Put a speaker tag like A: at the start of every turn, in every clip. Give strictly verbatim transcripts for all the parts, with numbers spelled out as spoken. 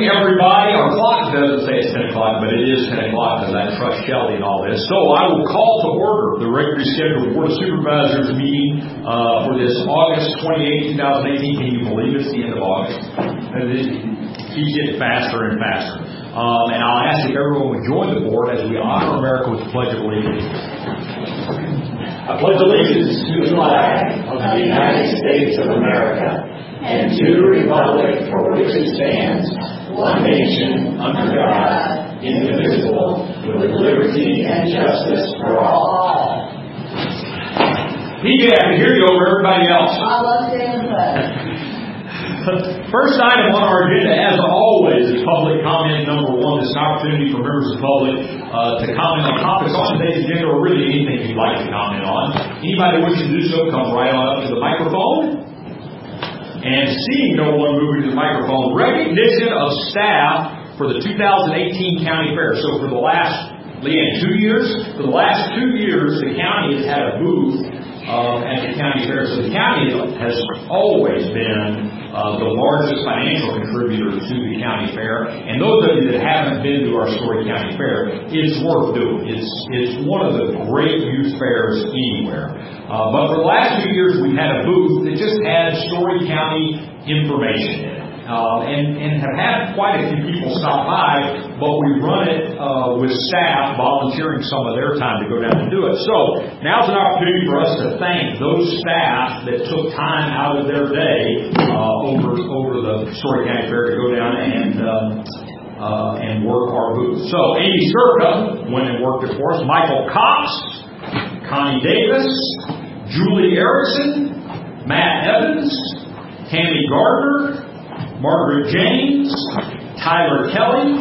A: morning, everybody. Our clock doesn't say it's ten o'clock, but it is ten o'clock because I trust Shelley and all this. So I will call to order the regularly scheduled Board of Supervisors meeting uh, for this August twenty-eighth, twenty eighteen. Can you believe it's the end of August? It keeps getting faster and faster. Um, and I'll ask if everyone would join the board as we honor America with the Pledge of Allegiance. I pledge allegiance to the flag of the United States of America and to the republic for which it stands, one nation, under God, indivisible, with liberty and justice for all. P J, I can hear you over everybody else.
B: I love saying that.
A: First item on our agenda, as always, is public comment number one. It's an opportunity for members of the public uh, to comment on topics on today's agenda, or really anything you'd like to comment on. Anybody wishing to do so, come right on up to the microphone. And seeing no one moving to the microphone, recognition of staff for the two thousand eighteen County Fair. So for the last, Leanne, two years? For the last two years, the county has had a booth uh, at the county fair. So the county has always been uh, the largest financial contributor to the county fair. And those of you that haven't been to our Story County Fair, it's worth doing. It's it's one of the great youth fairs anywhere. Uh, but for the last few years, we've had a booth that just had Story County information in it. Uh, and, and have had quite a few people stop by, but we run it uh, with staff volunteering some of their time to go down and do it. So now's an opportunity for us to thank those staff that took time out of their day uh, over over the Story County Fair to go down and um, uh, and work our booth. So Amy Circa went and worked it for us. Michael Cox, Connie Davis, Julie Erickson, Matt Evans, Tammy Gardner, Margaret James, Tyler Kelly,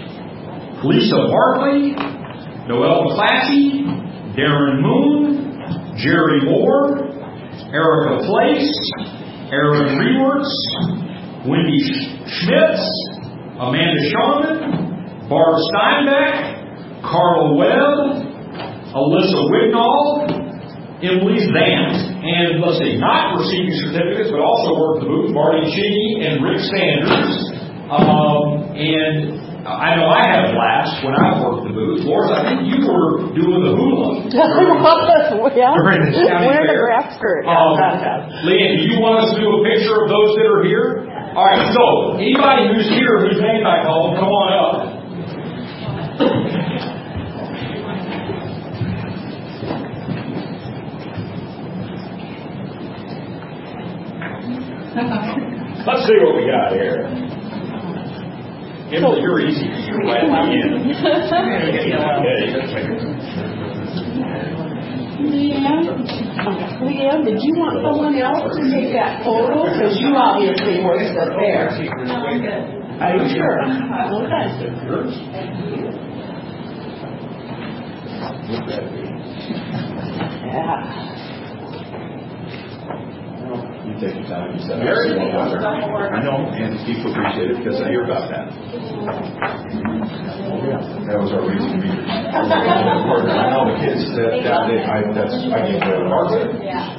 A: Lisa Barkley, Noel McClatchy, Darren Moon, Jerry Moore, Erica Place, Aaron Rewerts, Wendy Schmitz, Amanda Sharman, Barb Steinbeck, Carla Webb, Alyssa Wignall, Emily Zant. And let's see, not receiving certificates, but also worked the booth, Marty Chiggy and Rick Sanders. Um, and I know I had a blast when I worked the booth. Loris, I think you were doing the hula. During,
C: yeah.
A: during this county
C: Wearing
A: fair.
C: a grass skirt.
A: Um, Leanne, do you want us to do a picture of those that are here? All right, so anybody who's here who's made back home, come on up. Let's see what we got here. Emily, you're easy because you're right at the end.
C: Leanne, Leanne, did you want someone else to take that photo? Because you obviously worked the fair.
B: No, I'm good.
C: Are you sure? Okay. Yeah.
D: You take your time. You said I know, and people appreciate it because I hear about that. That was our reason to meet. I know the kids that, that day. I that's I get the market.
B: Yeah.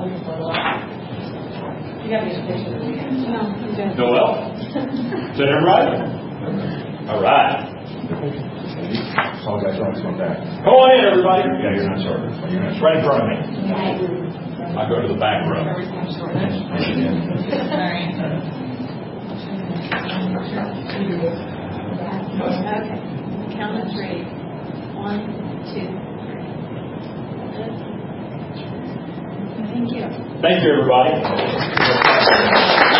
B: You got me a picture of me. No, I'm good.
A: Noel? Is that everybody? All right.
D: As long as I don't come back.
A: Come on in, everybody.
D: Yeah, you're not sorry. You're not
A: It's right in front of me. I'll go to the back row.
B: Okay. Count of three. One, two, three. Thank you.
A: Thank you, everybody.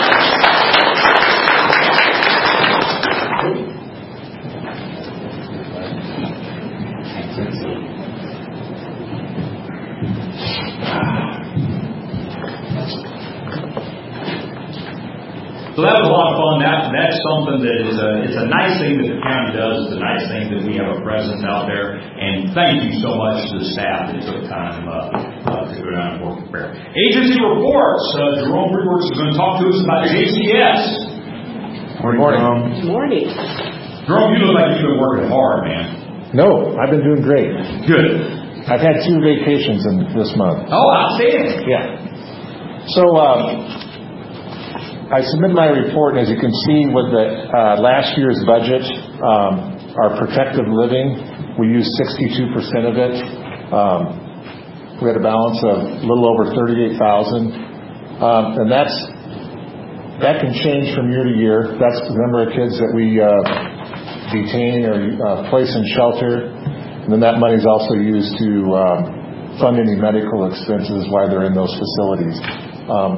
A: So that was a lot of fun. That that's something that is a it's a nice thing that the county does. It's a nice thing that we have a presence out there. And thank you so much to the staff that took time uh, uh, to go down and work the fair. Agency reports. Uh, Jerome Rewerts is going to talk to us about J C S.
E: Morning, Jerome.
C: Good morning.
A: Jerome, you look like you've been working hard, man.
E: No, I've been doing great.
A: Good.
E: I've had two vacations in this month.
A: Oh, outstanding.
E: Yeah. So, um, I submitted my report, and as you can see with the uh, last year's budget, um, our protective living, we used sixty-two percent of it. Um, we had a balance of a little over thirty-eight thousand dollars, um, and that's that can change from year to year. That's the number of kids that we uh, detain or uh, place in shelter, and then that money is also used to um, fund any medical expenses while they're in those facilities. Um,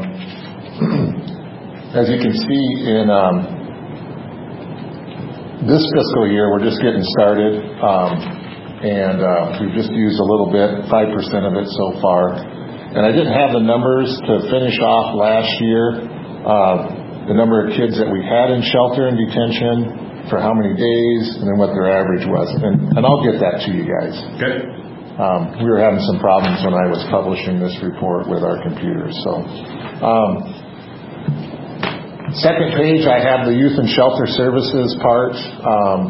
E: as you can see in um, this fiscal year, we're just getting started, um, and uh, we've just used a little bit, five percent of it so far. And I didn't have the numbers to finish off last year, uh, the number of kids that we had in shelter and detention, for how many days, and then what their average was. And, and I'll get that to you guys.
A: Okay.
E: Um, we were having some problems when I was publishing this report with our computers. So, um, second page, I have the Youth and Shelter Services part. Um,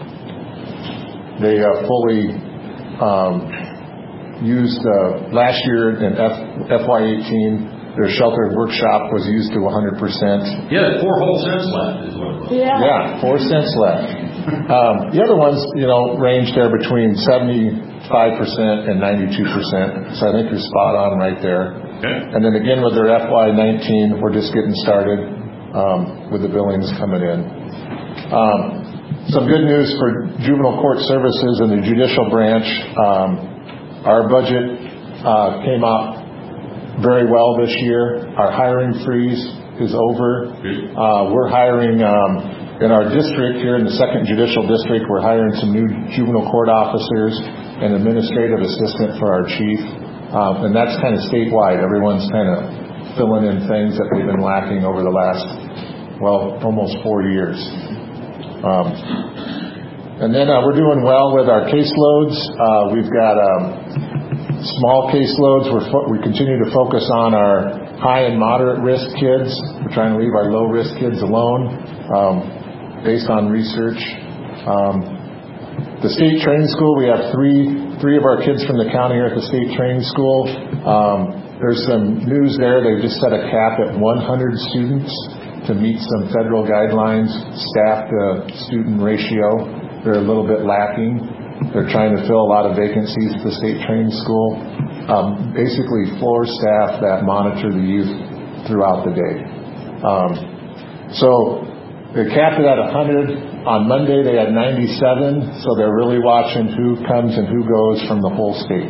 E: they uh, fully um, used uh, last year in F Y eighteen. Their shelter workshop was used to one hundred percent.
A: Yeah, four whole cents left is what it was.
C: Yeah.
E: Yeah, four cents left. Um, the other ones, you know, range there between seventy-five percent and ninety-two percent. So I think you're spot on right there.
A: Okay.
E: And then again with their F Y nineteen, we're just getting started um, with the billings coming in. Um, some good news for juvenile court services and the judicial branch. Um, our budget uh, came out very well this year. Our hiring freeze is over. Uh, we're hiring um, in our district here in the second Judicial District. We're hiring some new juvenile court officers and administrative assistant for our chief, um, and that's kind of statewide. Everyone's kind of filling in things that they've been lacking over the last, well, almost four years. Um, and then uh, we're doing well with our caseloads. Uh, we've got um, small caseloads. We're fo- we continue to focus on our high and moderate risk kids. We're trying to leave our low risk kids alone, um, based on research. Um, the state training school, we have three three of our kids from the county here at the state training school. Um, there's some news there. They just set a cap at one hundred students to meet some federal guidelines, staff to student ratio. They're a little bit lacking. They're trying to fill a lot of vacancies at the state training school. Um, basically, floor staff that monitor the youth throughout the day. Um, so they capped it at one hundred. On Monday, they had ninety-seven. So they're really watching who comes and who goes from the whole state.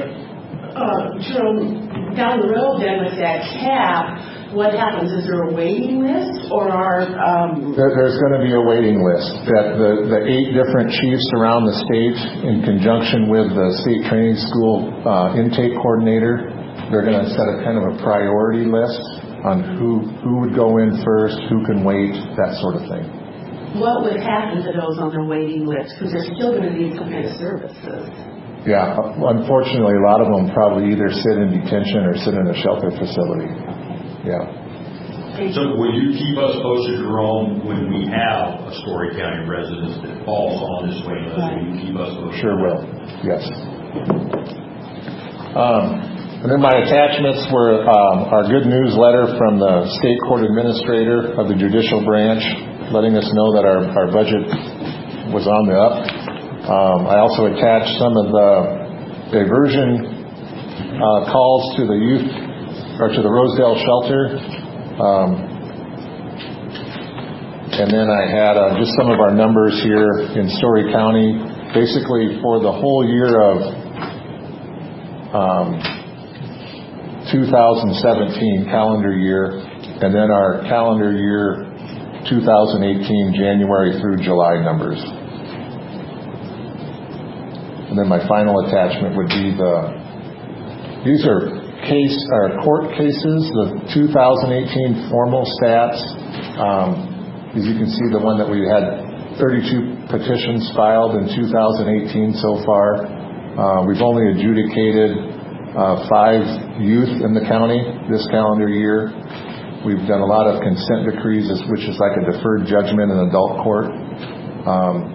C: Uh, Jerome, down the road then with that cap, what happens? Is there a waiting list, or are um...
E: there, there's going to be a waiting list that the, the eight different chiefs around the state, in conjunction with the state training school uh, intake coordinator, they're going to set a kind of a priority list on who who would go in first, who can wait, that sort of thing.
C: What would happen to those on the waiting list? Because they're still going to need some kind of services.
E: Yeah, unfortunately, a lot of them probably either sit in detention or sit in a shelter facility. Yeah.
A: So will you keep us posted, Jerome, when we have a Story County resident that falls on this waiting list? Will you keep us posted?
E: Sure will. Yes. Um, and then my attachments were um, our good news letter from the state court administrator of the judicial branch, letting us know that our, our budget was on the up. Um, I also attached some of the diversion uh, calls to the youth or to the Rosedale shelter. Um, and then I had uh, just some of our numbers here in Story County, basically for the whole year of um, two thousand seventeen calendar year, and then our calendar year two thousand eighteen January through July numbers. And then my final attachment would be the, these are case or court cases, the two thousand eighteen formal stats. Um, as you can see, the one that we had thirty-two petitions filed in two thousand eighteen so far. Uh, we've only adjudicated uh, five youth in the county this calendar year. We've done a lot of consent decrees, which is like a deferred judgment in adult court. Um,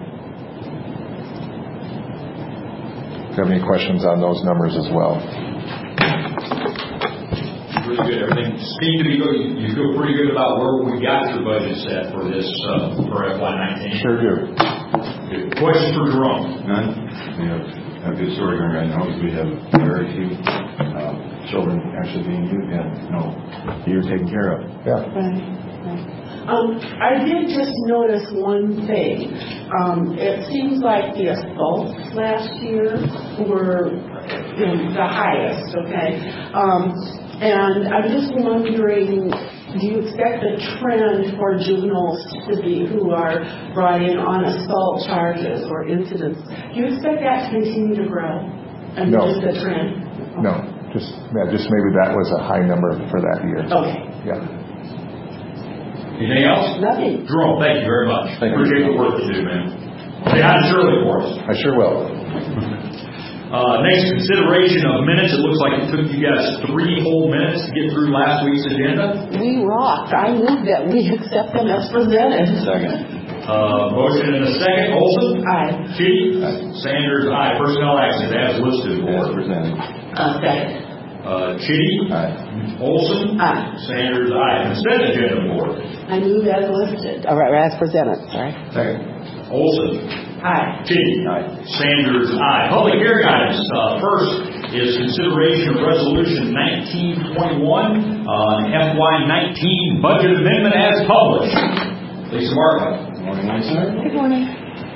E: if you have any questions on those numbers as well.
A: really good. Everything seemed to be good. You feel pretty good about where we got your budget set for this, uh, for F Y nineteen?
E: Sure do.
A: Good. Question for Jerome?
D: None. We have a good story going right now. We have very few uh, children actually being used and no you're taken care of.
E: Yeah.
C: Right, right. Um, I did just notice one thing. Um, it seems like the assaults last year were you know, the highest, okay? Um, and I'm just wondering, do you expect the trend for juveniles to be who are brought in on assault charges or incidents, do you expect that to continue to grow? I mean,
E: No.
C: just the trend?
E: No, just yeah, just maybe that was a high number for that year.
C: Okay.
E: Yeah.
A: Anything else?
C: Nothing.
A: Jerome, thank you very much.
E: Thank you.
A: Appreciate the work you do, man. Say hi to Shirley for us.
E: I sure will.
A: Uh, next, consideration of minutes. It looks like it took you guys three whole minutes to get through last week's agenda.
C: We rocked. I move that we accept them as presented.
D: Second.
A: Uh, motion and a second. Olson?
C: Aye.
A: Chitty? Sanders, aye. Personnel actions as listed.
D: As
A: Board.
D: presented.
C: Uh, second.
A: Uh, Chitty?
D: Aye.
A: Olson?
C: Aye.
A: Sanders, aye. Consent agenda. Board.
C: I move as listed. All right, as presented. Sorry.
D: Second.
A: Olson?
C: Aye.
A: Chitty?
D: Aye.
A: Sanders, aye. Public hearing items. Uh, first is consideration of Resolution nineteen twenty-one, uh, F Y nineteen budget amendment as published. Lisa Martin.
D: Good morning, Lisa.
C: Good morning.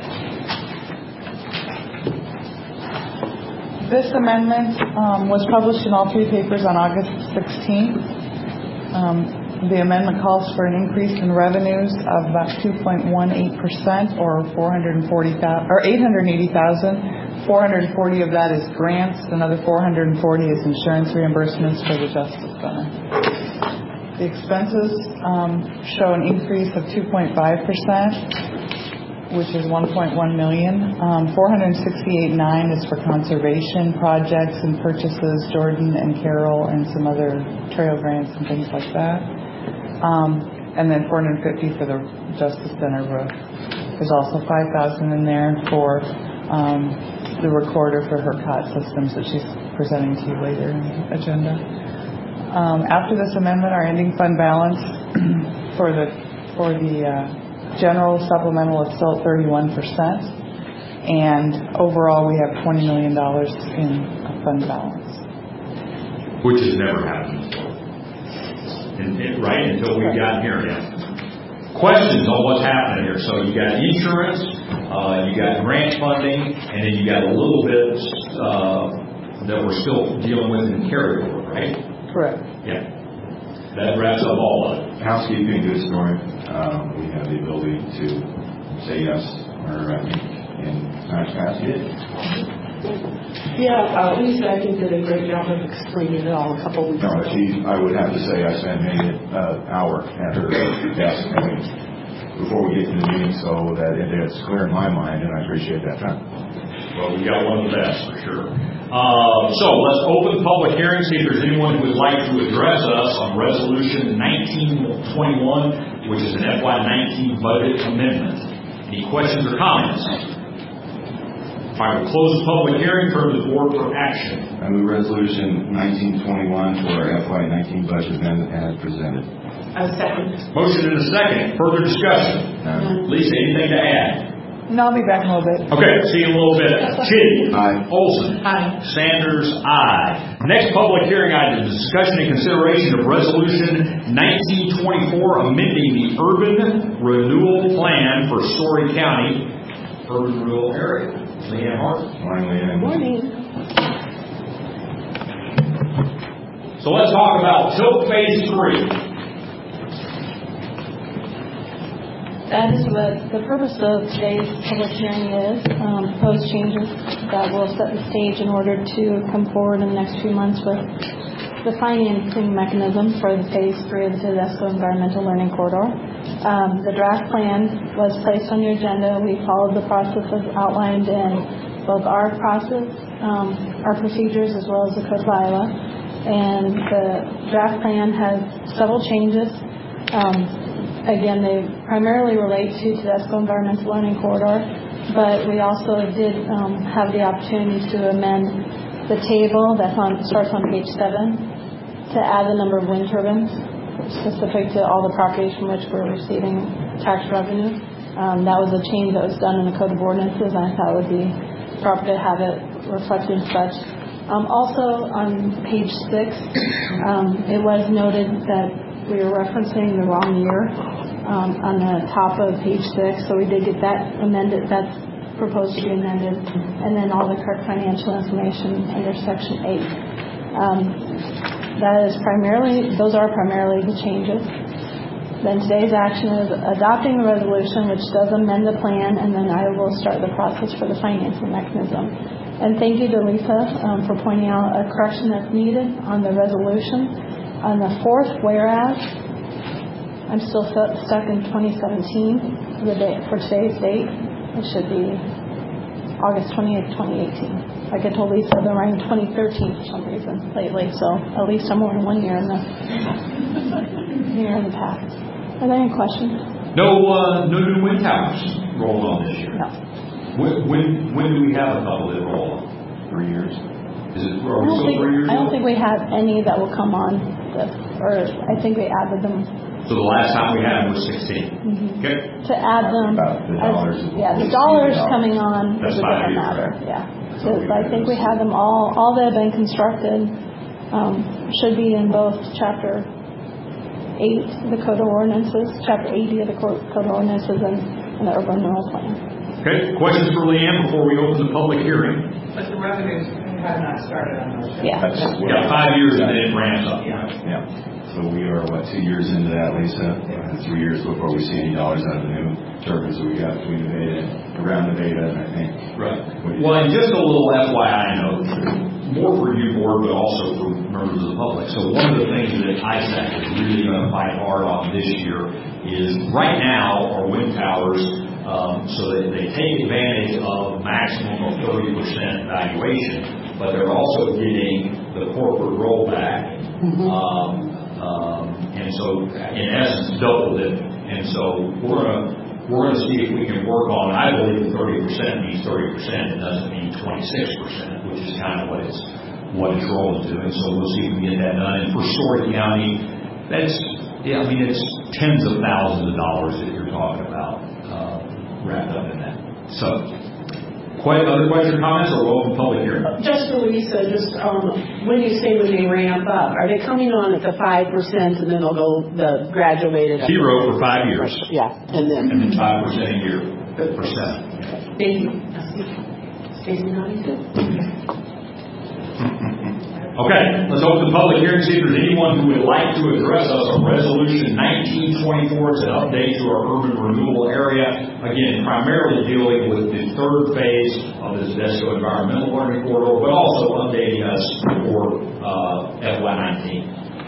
F: This amendment um, was published in all three papers on August sixteenth. Um, the amendment calls for an increase in revenues of about two point one eight percent, or four hundred forty thousand, or eight hundred eighty thousand. four hundred forty of that is grants. Another four hundred forty is insurance reimbursements for the Justice Center. The expenses um, show an increase of two point five percent, which is one point one million dollars. Um, four hundred sixty-eight thousand nine hundred is for conservation projects and purchases, Jordan and Carroll, and some other trail grants and things like that. Um, and then four hundred fifty thousand for the Justice Center roof. There's also five thousand dollars in there for um, the recorder for her C O T systems that she's presenting to you later in the agenda. Um, after this amendment, our ending fund balance for the for the uh, general supplemental is still at thirty-one percent, and overall we have twenty million dollars in a fund balance.
A: Which has never happened before. And, and, right, until we've gotten here now. Questions on what's happening here. So you got insurance, uh, you got grant funding, and then you got a little bit uh, that we're still dealing with in carryover, right?
F: Correct.
A: Yeah. That wraps up all of it.
D: Housekeeping, good story. Um, we have the ability to say yes or I think in times past.
C: Yeah, uh, Lisa, I think, did a great job of explaining it all a couple weeks
D: No,
C: ago.
D: she, I would have to say I spent maybe an uh, hour at her desk I mean, before we get to the meeting, so that it, it's clear in my mind, and I appreciate that time.
A: Well, we got one of the best, for sure. Uh, so let's open public hearing, see if there's anyone who would like to address us on Resolution nineteen twenty-one, which is an F Y nineteen budget amendment. Any questions or comments? I will close the public hearing, turn to the board for action.
D: I move Resolution nineteen twenty-one for our F Y nineteen budget amendment as presented.
C: A second.
A: Motion and a second. Further discussion.
D: None.
A: Lisa, anything to add?
F: No, I'll be back in a little bit.
A: Okay, see you in a little bit. Chitty.
D: Aye.
A: Olson.
C: Aye.
A: Sanders, aye. Next public hearing item is discussion and consideration of Resolution nineteen twenty-four, amending the Urban Renewal Plan for Story County Urban Rural Area. Leanne Hart.
D: Morning, Leanne.
C: Morning.
A: So let's talk about Tilt Phase three.
B: That is what the purpose of today's public hearing is, um, proposed changes that will set the stage in order to come forward in the next few months with the financing mechanism for the phase three of the Tedesco Environmental Learning Corridor. Um, the draft plan was placed on your agenda. We followed the processes outlined in both our process, um, our procedures, as well as the Code of Iowa. And the draft plan has several changes. Um, Again, they primarily relate to Tedesco Environmental Learning Corridor, but we also did um, have the opportunity to amend the table that on, starts on page seven to add the number of wind turbines specific to all the properties from which we're receiving tax revenue. Um, that was a change that was done in the Code of Ordinances, and I thought it would be proper to have it reflected such. Um, also, on page six, um, it was noted that we were referencing the wrong year um, on the top of page six, so we did get that amended. That's proposed to be amended, and then all the correct financial information under section eight. Um, that is primarily, those are primarily the changes. Then today's action is adopting the resolution, which does amend the plan, and then I will start the process for the financing mechanism. And thank you to Lisa um, for pointing out a correction that's needed on the resolution. On the fourth whereas, I'm still stu- stuck in twenty seventeen for, the day, for today's date. It should be August twenty-eighth, twenty eighteen. Like I told Lisa, I've been writing twenty thirteen for some reason lately, so at least I'm more than one year in the year in the past. Are there any questions?
A: No, uh, no new wind towers rolling on this year.
B: No.
A: When when, when do we have a couple that roll on?
D: Three years.
A: Is it? Are
B: I
A: we
B: don't,
A: still
B: think,
A: three years?
B: I don't
A: old?
B: think we have any that will come on this, or I think we added them.
A: So the last time we had it was sixteen.
B: Mm-hmm.
A: Okay.
B: To add them,
D: About the dollars
B: as,
D: is
B: yeah,
D: what
B: the
D: we see
B: dollars
D: now.
B: coming on,
A: That's
B: it
A: five
B: doesn't
A: years,
B: matter.
A: right?
B: Yeah,
D: So
B: so
D: we
B: I
D: did
B: think we
D: this.
B: have them all. All that have been constructed um, should be in both chapter eight, the Code of Ordinances, chapter eighty of the Code of Ordinances, and, and the Urban Renewal Plan.
A: Okay. Questions for Leanne before we open the public hearing?
G: But the revenues have not started on those.
B: Yeah.
D: That's what
A: Yeah, five years and then it ramps up.
G: Yeah.
D: Yeah. So we are, what, two years into that, Lisa? Uh, Three years before we see any dollars out of the new turbines that we got between the beta, around the beta, and I think.
A: Right. Well, and just a little F Y I note, more for you, board, but also for members of the public. So one of the things that I S A C is really going to fight hard on this year is right now our wind towers, um, so that they take advantage of maximum of thirty percent valuation, but they're also getting the corporate rollback. Mm-hmm. Um, um, and so, in essence, doubled it. And so we're going to We're going to see if we can work on, I believe that thirty percent means thirty percent. It doesn't mean twenty-six percent, which is kind of what it's, what it's rolling to. And so we'll see if we can get that done. And for Story County, that's, yeah, I mean, it's tens of thousands of dollars that you're talking about uh, wrapped up in that. So, quite other questions or comments, or we'll open public hearing?
C: Just for Lisa, just um, when you say when they ramp up, are they coming on at the five percent and then they'll go the graduated?
A: Zero for five years.
C: Yeah, and then.
A: And then five percent a year. Percent.
C: Thank you. Stacy nodding too.
A: Okay, let's open the public hearing, see if there's anyone who would like to address us on Resolution nineteen twenty-four. It's an update to our urban renewal area. Again, primarily dealing with the third phase of this Desco Environmental Learning Corridor, but also updating us for uh, F Y nineteen.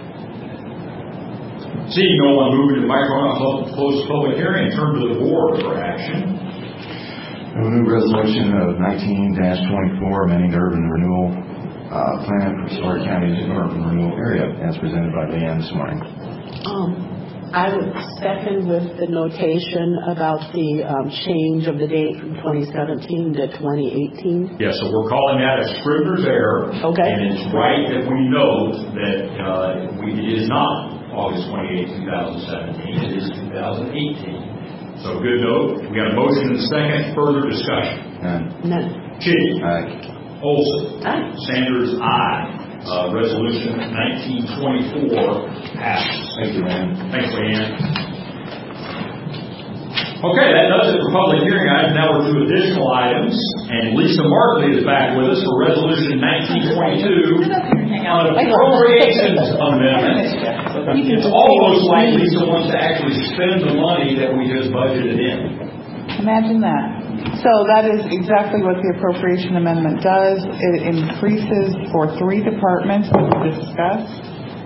A: Seeing no one moving to the microphone, I'll close the public hearing and turn to the board for action.
D: A new resolution of nineteen twenty-four, amending the urban renewal uh, plan for Story County's urban renewal area, as presented by Leanne this morning.
C: Um, I would second with the notation about the um, change of the date from twenty seventeen to twenty eighteen.
A: Yeah, so we're calling that a Scrivener's error.
C: Okay.
A: And it's right that we note that uh, we, it is not August twenty-eighth, twenty seventeen. It is two thousand eighteen. So good note. We got a motion and a second. Further discussion.
D: None.
C: None.
A: Chitty.
D: Aye.
A: Olson.
C: Aye.
A: Sanders, aye. Uh, resolution nineteen twenty-four passes.
D: Thank you, Leanne.
A: Thanks, Leanne. Okay, that does it for public hearing items. Now we're to additional items. And Lisa Markley is back with us for Resolution nineteen twenty-two on appropriations amendment. It's almost like Lisa wants to actually spend the money that we just budgeted in.
F: Imagine that. So that is exactly what the appropriation amendment does. It increases for three departments that we discussed.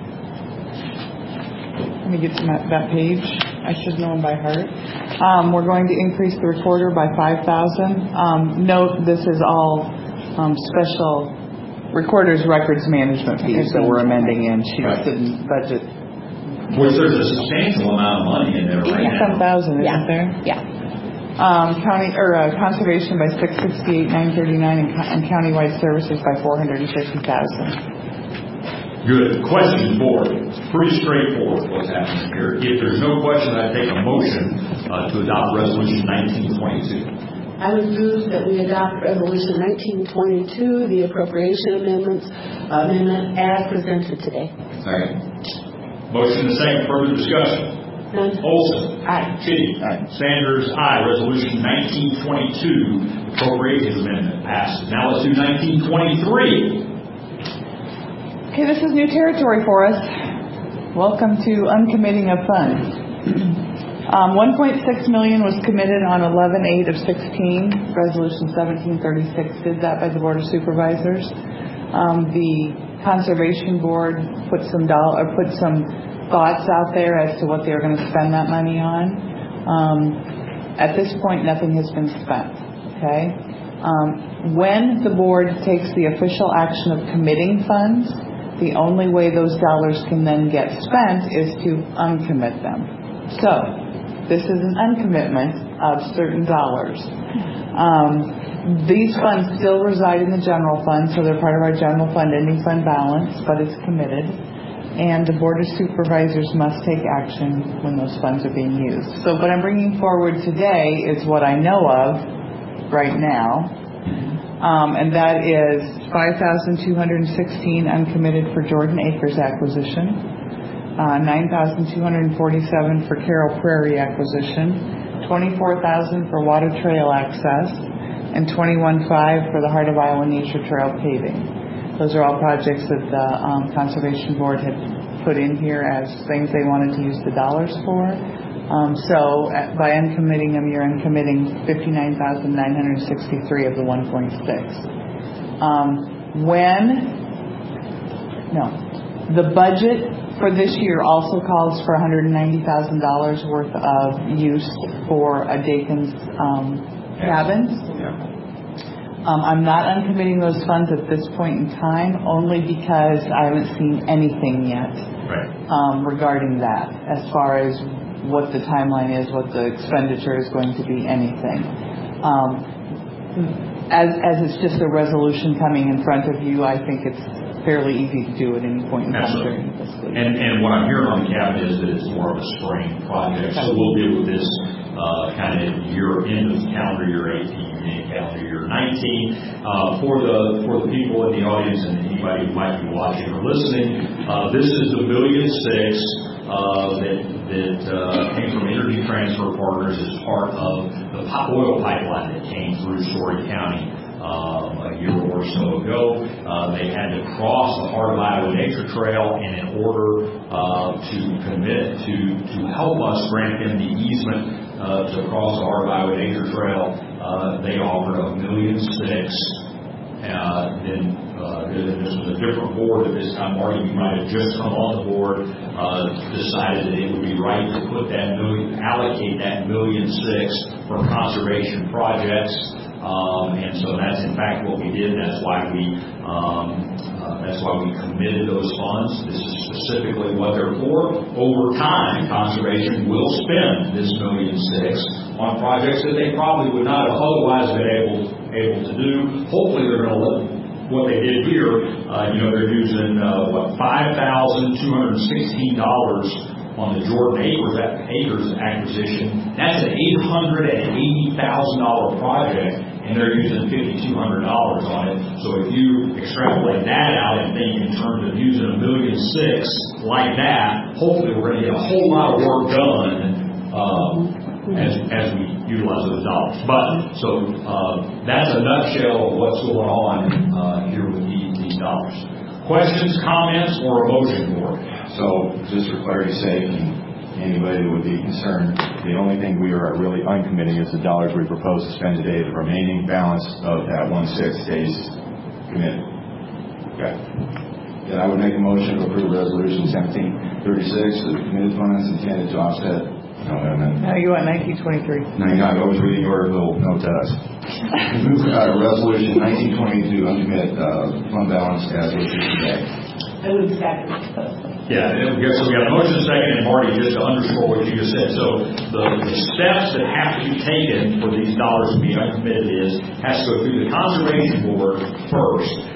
F: Let me get to that, that page. I should know them by heart. Um, we're going to increase the recorder by five thousand dollars. Um, note this is all um, special recorder's records management fees that we're amending in. She just didn't budget.
A: Which there's a substantial amount of money in there right now.
F: Some thousand, isn't
B: Yeah.
F: there?
B: Yeah.
F: Um, county or uh, conservation by six sixty eight nine thirty nine, and, co- and countywide services by four hundred and fifty thousand.
A: Good. Question board. It's pretty straightforward what's happening here. If there's no question, I'd take a motion uh, to adopt Resolution nineteen twenty-two.
C: I would move that we adopt Resolution nineteen twenty-two, the appropriation amendments amendment as presented today.
D: Second.
A: Motion and second. Further discussion.
C: None.
A: Olson.
C: Aye.
A: Chitty.
D: Aye.
A: Sanders. Aye. Resolution nineteen twenty-two, appropriations amendment passes. Now let's do nineteen twenty-three.
F: Okay, this is new territory for us. Welcome to uncommitting of funds. Um, one point six million dollars was committed on eleven eight of sixteen. Resolution seventeen thirty-six did that by the Board of Supervisors. Um, the Conservation Board put some doll- or put some thoughts out there as to what they were going to spend that money on. Um, at this point, nothing has been spent. Okay. Um, when the board takes the official action of committing funds, the only way those dollars can then get spent is to uncommit them. So, this is an uncommitment of certain dollars. Um, these funds still reside in the general fund, so they're part of our general fund ending fund balance, but it's committed. And the Board of Supervisors must take action when those funds are being used. So what I'm bringing forward today is what I know of right now. Um, and that is five thousand two hundred sixteen uncommitted for Jordan Acres acquisition, uh, nine thousand two hundred forty-seven for Carroll Prairie acquisition, twenty-four thousand for Water Trail access, and twenty-one five for the Heart of Iowa Nature Trail paving. Those are all projects that the um, Conservation Board had put in here as things they wanted to use the dollars for. Um, so uh, by uncommitting them, you're uncommitting fifty-nine thousand nine hundred sixty-three of the one point six. Um, when, no, the budget for this year also calls for one hundred ninety thousand dollars worth of use for a Dakin's um, cabins. Um, I'm not uncommitting those funds at this point in time, only because I haven't seen anything yet
A: Right.
F: um, regarding that, as far as what the timeline is, what the expenditure is going to be, anything. Um, as, as it's just a resolution coming in front of you, I think it's fairly easy to do at any point in time during the fiscal year.
A: And, and what I'm hearing on the cabinet is that it's more of a spring project, so we'll deal with this uh, kind of year end of calendar year eighteen, beginning calendar year nineteen. Uh, for the for the people in the audience and anybody who might be watching or listening, uh, this is the billion six uh, that that uh, came from Energy Transfer Partners as part of the oil pipeline that came through Story County um, a year or so ago. Uh, they had to cross the Heart of Iowa Nature Trail, and in order uh, to commit to to help us grant them the easement uh, to cross the Heart of Iowa Nature Trail, uh, they offered a million six. Uh, then uh, this was a different board at this time. Marty, you might have just come on the board, uh, decided that it would be right to put that million, allocate that million six for conservation projects. Um, and so that's in fact what we did. That's why we um, uh, that's why we committed those funds. This is specifically what they're for. Over time, conservation will spend this million six on projects that they probably would not have otherwise been able able to do. Hopefully, they're going to let what they did here. Uh, you know, they're using uh, what five thousand two hundred sixteen dollars on the Jordan Acres, Acres acquisition. That's an eight hundred eighty thousand dollars project, and they're using fifty-two hundred dollars on it. So if you extrapolate that out and think in terms of using a million six like that, hopefully we're going to get a whole lot of work done uh, as, as we utilize those dollars. But so uh, that's a nutshell of what's going on uh, here with these, these dollars. Questions, comments, or a motion board?
D: So, just for clarity's sake, and anybody that would be concerned, the only thing we are really uncommitting is the dollars we propose to spend today. The remaining balance of that one six stays committed. Okay. Then I would make a motion to approve Resolution seventeen thirty-six, the committed funds intended to offset. No, no, no.
F: No, you want nineteen twenty-three.
D: No, you're not. I was reading your little note to us. Move uh, Resolution nineteen twenty-two, uncommitted uh, fund balance as listed today.
C: I would second.
A: Yeah, so we got a motion second, and Marty, just to underscore what you just said. So the, the steps that have to be taken for these dollars to be uncommitted is has to go through the Conservation Board first.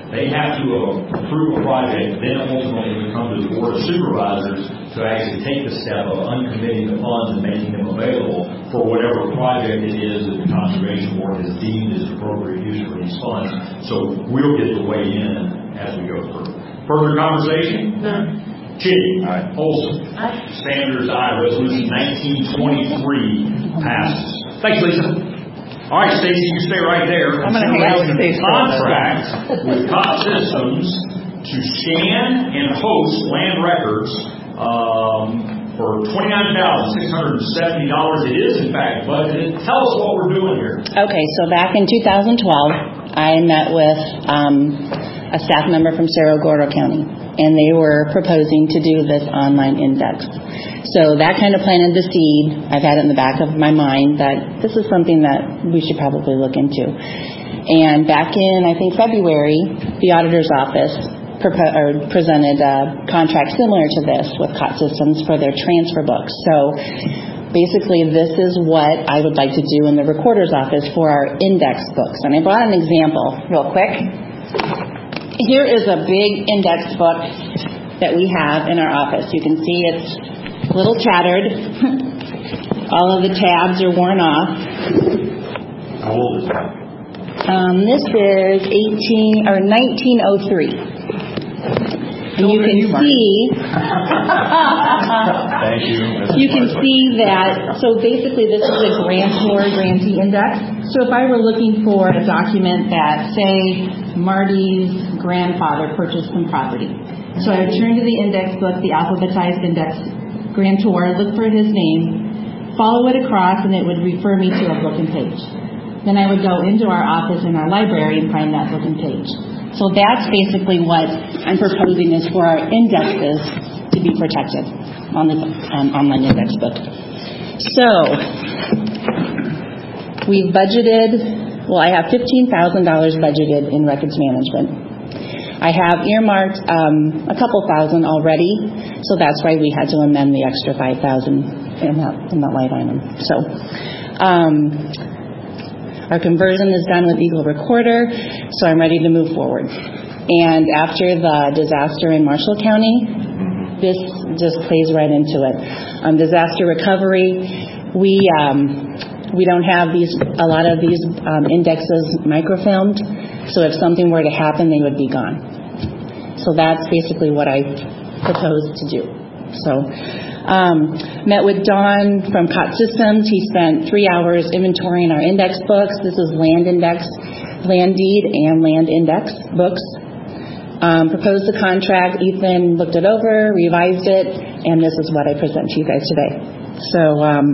A: They have to uh, approve a project, then ultimately we come to the Board of Supervisors to actually take the step of uncommitting the funds and making them available for whatever project it is that the Conservation Board has deemed as appropriate use for these funds. So we'll get to weigh in as we go through. Further conversation?
C: No.
A: Chitty.
D: Aye.
A: Olson.
C: Aye.
A: Sanders, aye. Resolution nineteen twenty-three passes. Thanks, Lisa. All right, Stacy, you stay right there.
F: I'm going to hang out with Stacy.
A: Contract with C O T Systems to scan and host land records um, for twenty-nine thousand six hundred seventy dollars. It is, in fact, budgeted. Tell us what we're doing here.
H: Okay, so back in two thousand twelve, I met with um, a staff member from Cerro Gordo County, and they were proposing to do this online index. So that kind of planted the seed. I've had it in the back of my mind that this is something that we should probably look into. And back in, I think, February, the auditor's office propo- or presented a contract similar to this with C O T Systems for their transfer books. So basically, this is what I would like to do in the recorder's office for our index books. And I brought an example real quick. Here is a big index book that we have in our office. You can see it's a little tattered. All of the tabs are worn off.
A: How old is that?
H: Um, this is eighteen or nineteen oh three. And you can see,
D: Thank you.
H: you can see that, so basically this is a grantor grantee index. So if I were looking for a document that, say, Marty's grandfather purchased some property. So I would turn to the index book, the alphabetized index, grantor, look for his name, follow it across, and it would refer me to a book and page. Then I would go into our office in our library and find that book and page. So that's basically what I'm proposing is for our indexes to be protected on this um, online index book. So we've budgeted, well, I have fifteen thousand dollars budgeted in records management. I have earmarked um, a couple thousand already, so that's why we had to amend the extra five thousand in that, in that line item. So um, our conversion is done with Eagle Recorder, so I'm ready to move forward. And after the disaster in Marshall County, this just plays right into it. Um, disaster recovery, we um, we don't have these a lot of these um, indexes microfilmed, so if something were to happen, they would be gone. So that's basically what I propose to do. So. Um, met with Don from C O T Systems. He spent three hours inventorying our index books. This is land index, land deed, and land index books. Um, proposed the contract. Ethan looked it over, revised it, and this is what I present to you guys today. So um,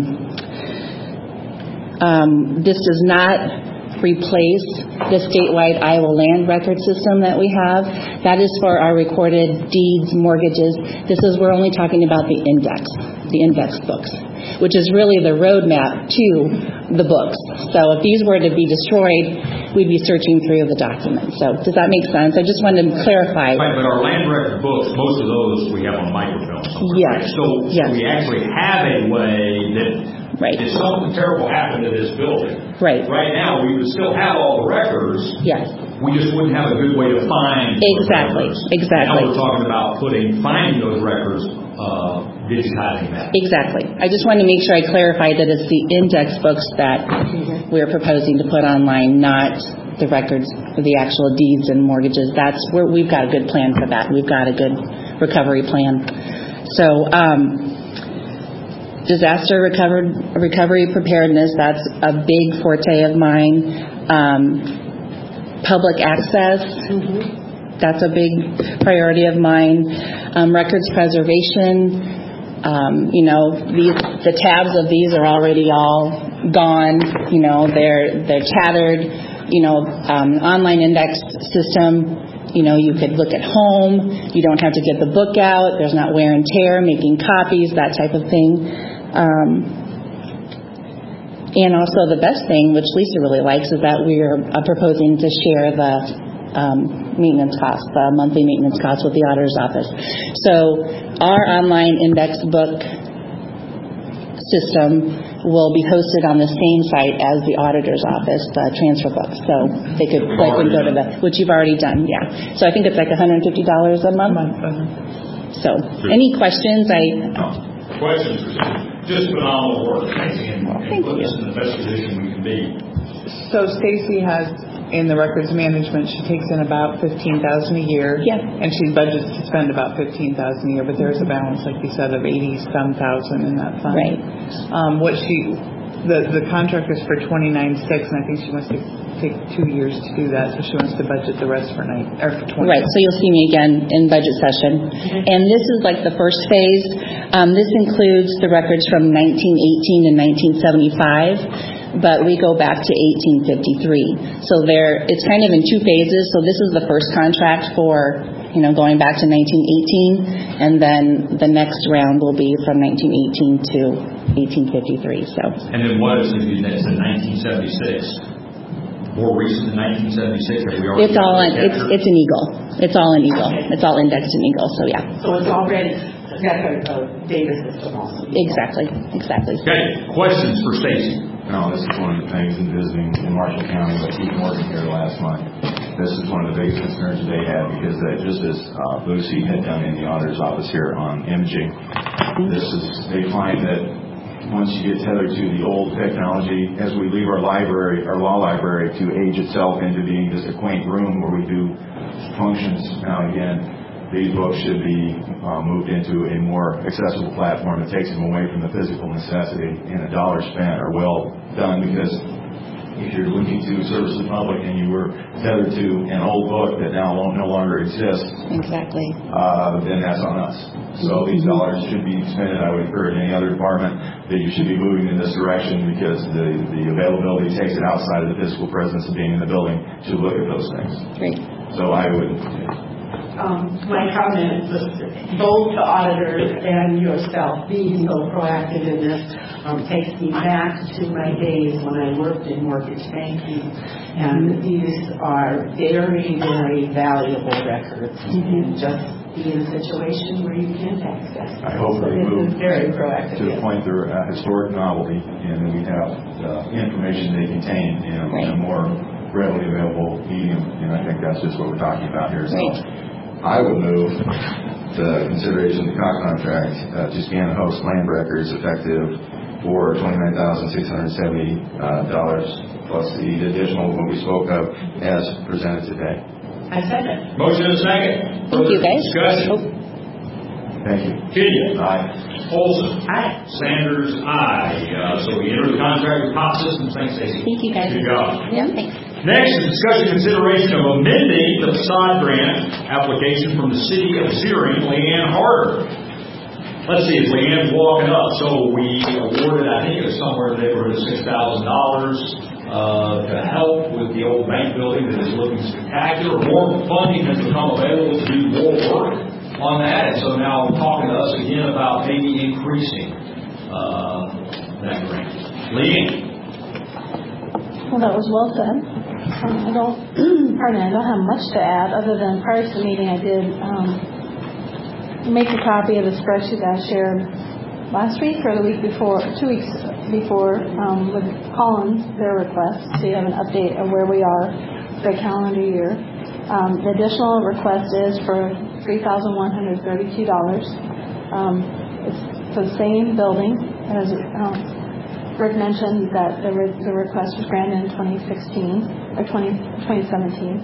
H: um, this does not replace the statewide Iowa land record system that we have. That is for our recorded deeds, mortgages. This is, we're only talking about the index, the index books, which is really the roadmap to the books. So if these were to be destroyed, we'd be searching through the documents. So does that make sense? I just wanted to clarify.
A: Right, but our land record books, most of those we have on microfilm.
H: Yes.
A: Right? So,
H: yes.
A: so we actually have a way that
H: right.
A: if something terrible happened to this building,
H: right.
A: right now we would still have all the records.
H: Yes.
A: We just wouldn't have a good way to find
H: exactly.
A: those records.
H: Exactly.
A: Now we're talking about putting finding those records, uh, digitizing that.
H: Exactly. I just wanted to make sure I clarified that it's the index books that we're proposing to put online, not the records, the actual deeds and mortgages. That's where we've got a good plan for that. We've got a good recovery plan. So, um, disaster recovered, recovery preparedness, that's a big forte of mine. Um, public access, mm-hmm. that's a big priority of mine. Um, records preservation, um, you know, these, the tabs of these are already all gone. You know, they're they're tattered. You know, um, online index system. You know, you could look at home. You don't have to get the book out. There's not wear and tear, making copies, that type of thing. Um, and also the best thing, which Lisa really likes, is that we are uh, proposing to share the um, maintenance costs, the monthly maintenance costs with the auditor's office. So our online index book system will be hosted on the same site as the auditor's office, the transfer book. So they could click and go to the, which you've already done, yeah. So I think it's like one hundred fifty dollars a month. So any questions? I
A: no. Questions? Just phenomenal work, Stacey, and,
H: well,
A: and put us in the best position we can be.
F: So Stacey has, in the records management, she takes in about fifteen thousand dollars a year.
H: Yeah.
F: And she budgets to spend about fifteen thousand dollars a year, but there's a balance, like you said, of eighty some thousand in that fund.
H: Right.
F: Um, what she, the, the contract is for twenty-nine six, and I think she wants to take two years to do that, so she wants to budget the rest for nine, or for twenty.
H: Right, so you'll see me again in budget session.
F: Okay.
H: And this is like the first phase. Um, this includes the records from nineteen eighteen and nineteen seventy-five, but we go back to eighteen fifty-three. So there, it's kind of in two phases. So this is the first contract for, you know, going back to nineteen eighteen, and then the next round will be from nineteen eighteen to eighteen fifty-three. So.
A: And then what is it? That's in nineteen seventy-six. More recent than nineteen seventy-six. Have we already
H: it's all in, it's it's an Eagle. It's all in Eagle. It's all indexed in Eagle. So yeah.
C: So it's already got a, a data system also.
H: Exactly. Exactly.
A: Okay. Questions for Stacey?
D: No, this is one of the things in visiting in Marshall County with Keith Morgan here last month. This is one of the biggest concerns that they have, because that just as uh, Lucy had done in the auditor's office here on imaging, this is, they find that once you get tethered to the old technology, as we leave our library, our law library, to age itself into being just a quaint room where we do functions now and again, these books should be uh, moved into a more accessible platform that takes them away from the physical necessity, and a dollar spent are well done, because if you're looking to service the public and you were tethered to an old book that now won't no longer exist,
H: Exactly.
D: uh, then that's on us. So these dollars should be spent. I would encourage any other department that you should be moving in this direction, because the, the availability takes it outside of the physical presence of being in the building to look at those things.
H: Great.
D: So I would...
C: Um, my comment was both to auditors and yourself being so proactive in this um, takes me back to my days when I worked in mortgage banking, and these are very, very valuable records, and just be in a situation where you can't access them.
D: I hope
C: so
D: we
C: this
D: move
C: is very proactive.
D: to the
C: yes.
D: point they're a historic novelty, and that we have the information they contain in a, in a more readily available medium, and I think that's just what we're talking about here. So
H: Right.
D: I would move the consideration of the contract uh, to scan and host land records effective for twenty-nine thousand six hundred seventy dollars uh, plus the additional what we spoke of as presented today.
C: I said it.
A: Motion and a second.
H: Thank you, guys.
A: Discussion.
H: Oh.
D: Thank you.
A: Kenya.
D: Aye.
A: Olson.
C: Aye.
A: Sanders. Aye. Uh, so we enter the contract with Pop Systems. Thanks, Stacey.
H: Thank you, guys.
A: Good job.
H: Yeah, thanks.
A: Next is discussion consideration of amending the facade grant application from the city of Zering, Leanne Harder. Let's see, is Leanne walking up? So we awarded, I think it was somewhere in the neighborhood of six thousand dollars uh, to help with the old bank building that is looking spectacular. More funding has become available to do more work on that, and so now talking to us again about maybe increasing uh, that grant. Leanne.
B: Well, that was well said. Um, I don't, pardon me, I don't have much to add other than prior to the meeting I did um, make a copy of the spreadsheet that I shared last week or the week before, two weeks before um, with Collins, their request, so you have an update of where we are for the calendar year. Um, the additional request is for three thousand one hundred thirty-two dollars. Um, it's for the same building as um, Rick mentioned that the, re- the request was granted in twenty sixteen or twenty, twenty seventeen.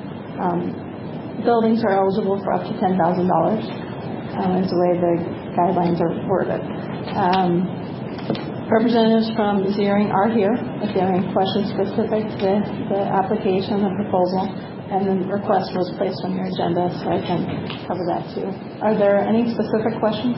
B: Um, buildings are eligible for up to ten thousand dollars. Um, is the way the guidelines are worded. Um, representatives from Zering are here if they have any questions specific to the, the application, the proposal, and the request was placed on your agenda, so I can cover that too. Are there any specific questions?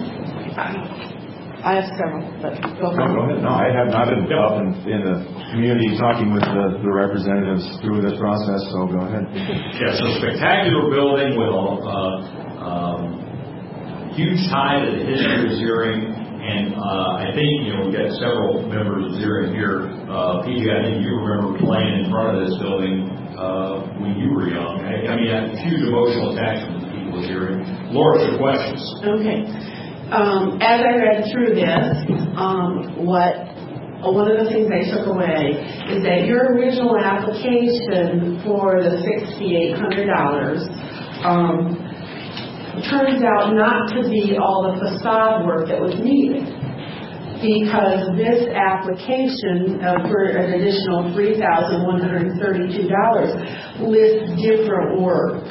C: I have several, but go
D: No,
C: ahead.
D: go ahead. No, I have not been up in, in the community talking with the, the representatives through this process, so go ahead.
A: Yeah, so spectacular building with a uh, um, huge tie to the history of Zering, and uh, I think, you know, we've got several members of Zering here. Uh, P J, I think you remember playing in front of this building uh, when you were young. I, I mean, a huge emotional attachment to people of Zering. Laura, your questions?
C: Okay. um, as I read through this, um, what one of the things I took away is that your original application for the sixty-eight hundred dollars um, turns out not to be all the facade work that was needed, because this application uh, for an additional three thousand one hundred thirty-two dollars lists different work,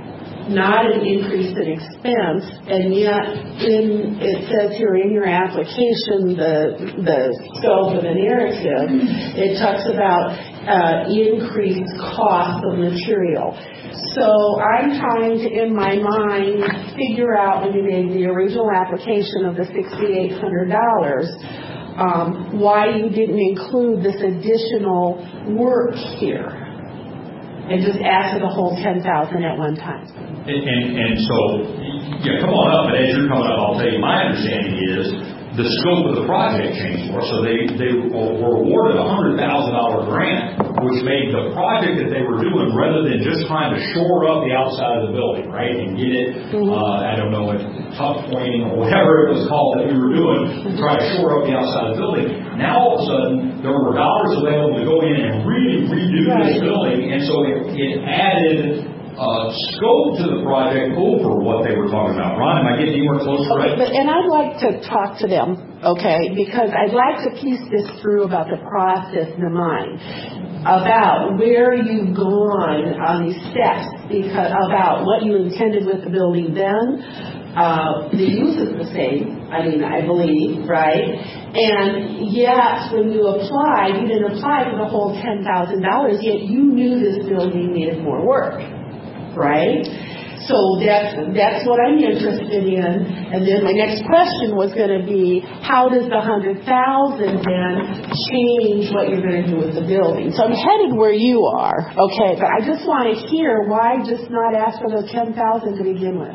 C: not an increase in expense, and yet in, it says here in your application, the the scope of the narrative, it talks about uh, increased cost of material. So I'm trying to, in my mind, figure out when you made the original application of the sixty-eight hundred dollars, um, why you didn't include this additional work here and just ask for the whole ten thousand dollars at one time.
A: And, and, and so, yeah, come on up, but as you're coming up, I'll tell you my understanding is the scope of the project changed more. So they, they were awarded a one hundred thousand dollars grant, which made the project that they were doing, rather than just trying to shore up the outside of the building, right, and get it, mm-hmm. uh, I don't know, tuck pointing or whatever it was called that we were doing, to try to shore up the outside of the building. Now all of a sudden, there were dollars available to go in and really redo right. this building, and so it, it added Uh, scope to the project over what they were talking about. Ron, am I getting anywhere close to right?
C: But, and I'd like to talk to them, okay, because I'd like to piece this through about the process in the mind, about where you've gone on these steps, because about what you intended with the building then. Uh, the use is the same, I mean, I believe, right? And yet, when you applied, you didn't apply for the whole ten thousand dollars, yet you knew this building needed more work. Right? So that's that's what I'm interested in. And then my next question was going to be, how does the one hundred thousand dollars then change what you're going to do with the building? So I'm headed where you are, okay, but I just want to hear why just not ask for the ten thousand dollars to begin with.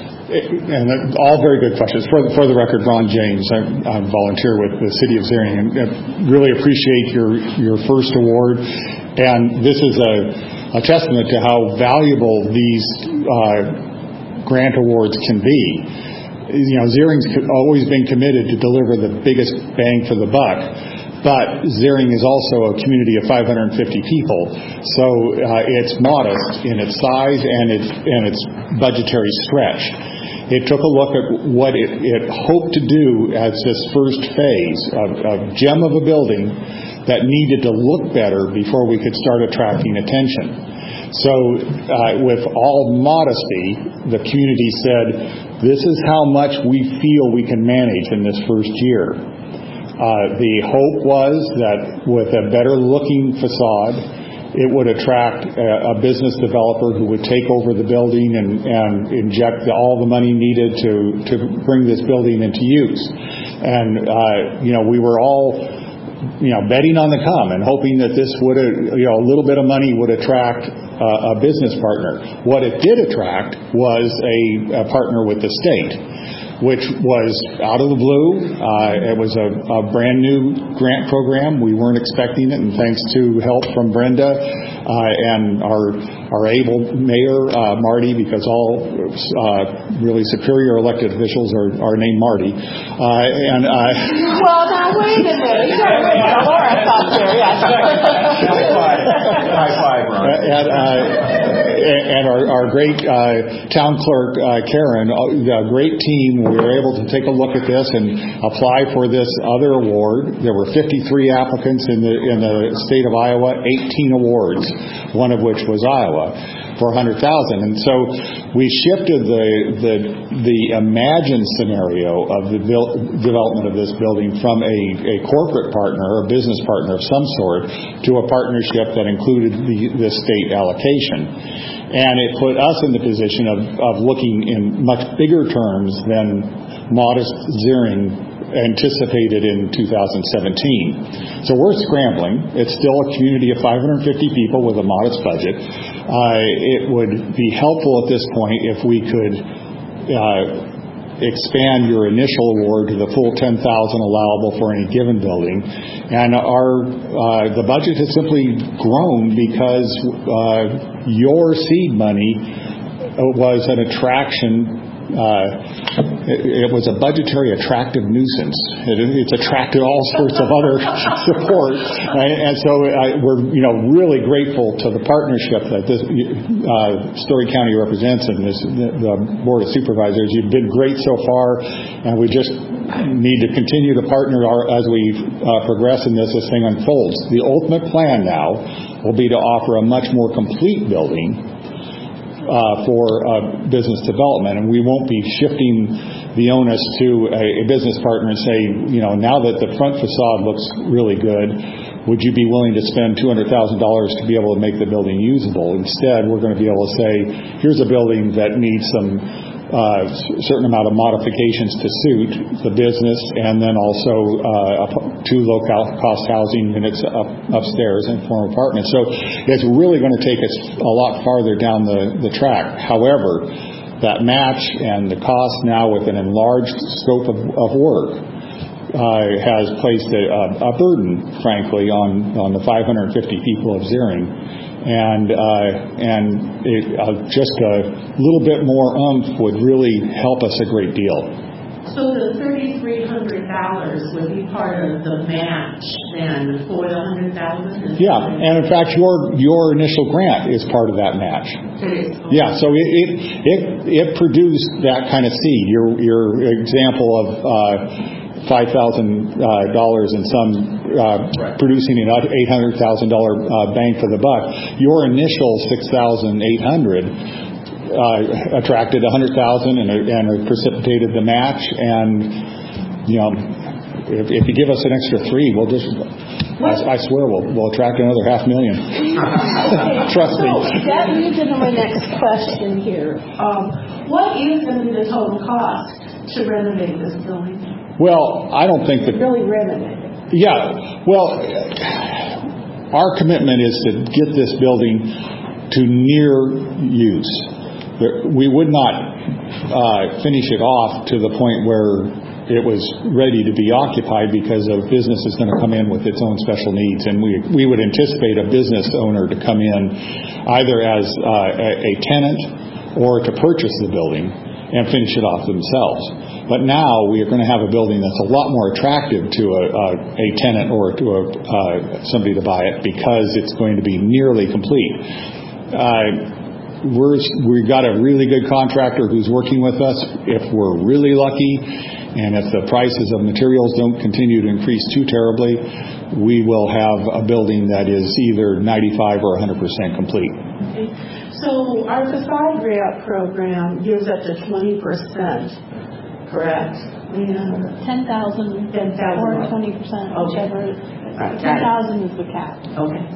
I: And all very good questions. For the, for the record, Ron James, I, I volunteer with the City of Zering, and really appreciate your, your first award. And this is a a testament to how valuable these uh, grant awards can be. You know, Zering's always been committed to deliver the biggest bang for the buck, but Zering is also a community of five hundred fifty people, so uh, it's modest in its size and its and its budgetary stretch. It took a look at what it, it hoped to do as this first phase of, of gem of a building that needed to look better before we could start attracting attention. So uh, with all modesty, the community said, this is how much we feel we can manage in this first year. Uh, the hope was that with a better looking facade, it would attract a, a business developer who would take over the building and, and inject the, all the money needed to, to bring this building into use. And, uh, you know, we were all, you know, betting on the come and hoping that this would, you know, a little bit of money would attract uh, a business partner. What it did attract was a, a partner with the state, which was out of the blue. Uh, it was a, a brand new grant program. We weren't expecting it, and thanks to help from Brenda uh, and our our able mayor, uh, Marty, because all uh, really superior elected officials are, are named Marty. Uh, and uh,
C: Well, now wait a minute. You got to bring Dolores up there, yes.
D: High five. High five, Ron.
I: And, uh, and our, our great uh, town clerk, uh, Karen, a great team, we were able to take a look at this and apply for this other award. There were fifty-three applicants in the in the state of Iowa, eighteen awards, one of which was Iowa, for one hundred thousand dollars. And so we shifted the the the imagined scenario of the build, development of this building from a, a corporate partner or a business partner of some sort to a partnership that included the, the state allocation. And it put us in the position of, of looking in much bigger terms than modest Zering anticipated in two thousand seventeen. So we're scrambling. It's still a community of five hundred fifty people with a modest budget. Uh, it would be helpful at this point if we could uh, expand your initial award to the full ten thousand allowable for any given building. And our uh, the budget has simply grown because uh, your seed money was an attraction uh, it, it was a budgetary attractive nuisance. It, it's attracted all sorts of other support, and, and so I, we're you know really grateful to the partnership that this uh, Story County represents and this the, the Board of Supervisors. You've been great so far, and we just need to continue to partner our, as we uh, progress in this as thing unfolds. The ultimate plan now will be to offer a much more complete building Uh, for uh, business development, and we won't be shifting the onus to a, a business partner and say, you know, now that the front facade looks really good, would you be willing to spend two hundred thousand dollars to be able to make the building usable? Instead, we're going to be able to say, here's a building that needs some uh, certain amount of modifications to suit the business, and then also uh, two low-cost housing units up, upstairs in form of apartments. So it's really going to take us a lot farther down the, the track. However, that match and the cost now with an enlarged scope of, of work uh, has placed a, a burden, frankly, on, on the five hundred fifty people of Zering. And uh, and it, uh, just a little bit more oomph would really help us a great deal.
C: So the thirty-three hundred dollars would be part of the match then for the one hundred thousand dollars?
I: Yeah, and in fact, your your initial grant is part of that match.
C: It is.
I: Yeah, so it it it, it produced that kind of seed. Your your example of uh, five thousand dollars uh, and some uh, producing an eight hundred thousand dollars uh, bang for the buck. Your initial six thousand eight hundred dollars uh, attracted one hundred thousand dollars and, and precipitated the match. And, you know, if, if you give us an extra three, we'll just, I, I swear, we'll, we'll attract another half million. Trust
C: so
I: me.
C: That leads into my next question here. Um, what is going to be the total cost to renovate this building?
I: Well, I don't think that...
C: Really renovate it.
I: Yeah. Well, our commitment is to get this building to near use. We would not uh, finish it off to the point where it was ready to be occupied because a business is going to come in with its own special needs. And we we would anticipate a business owner to come in either as uh, a, a tenant or to purchase the building and finish it off themselves. But now we are going to have a building that's a lot more attractive to a, a, a tenant or to a, uh, somebody to buy it because it's going to be nearly complete. Uh, we're, we've got a really good contractor who's working with us. If we're really lucky and if the prices of materials don't continue to increase too terribly, we will have a building that is either ninety-five or one hundred percent complete.
C: Okay. So our facade grant program gives up to twenty percent. Correct. Yeah.
B: ten thousand
C: ten thousand
B: or twenty percent, whichever.
C: Right.
B: ten thousand is the cap.
C: Okay.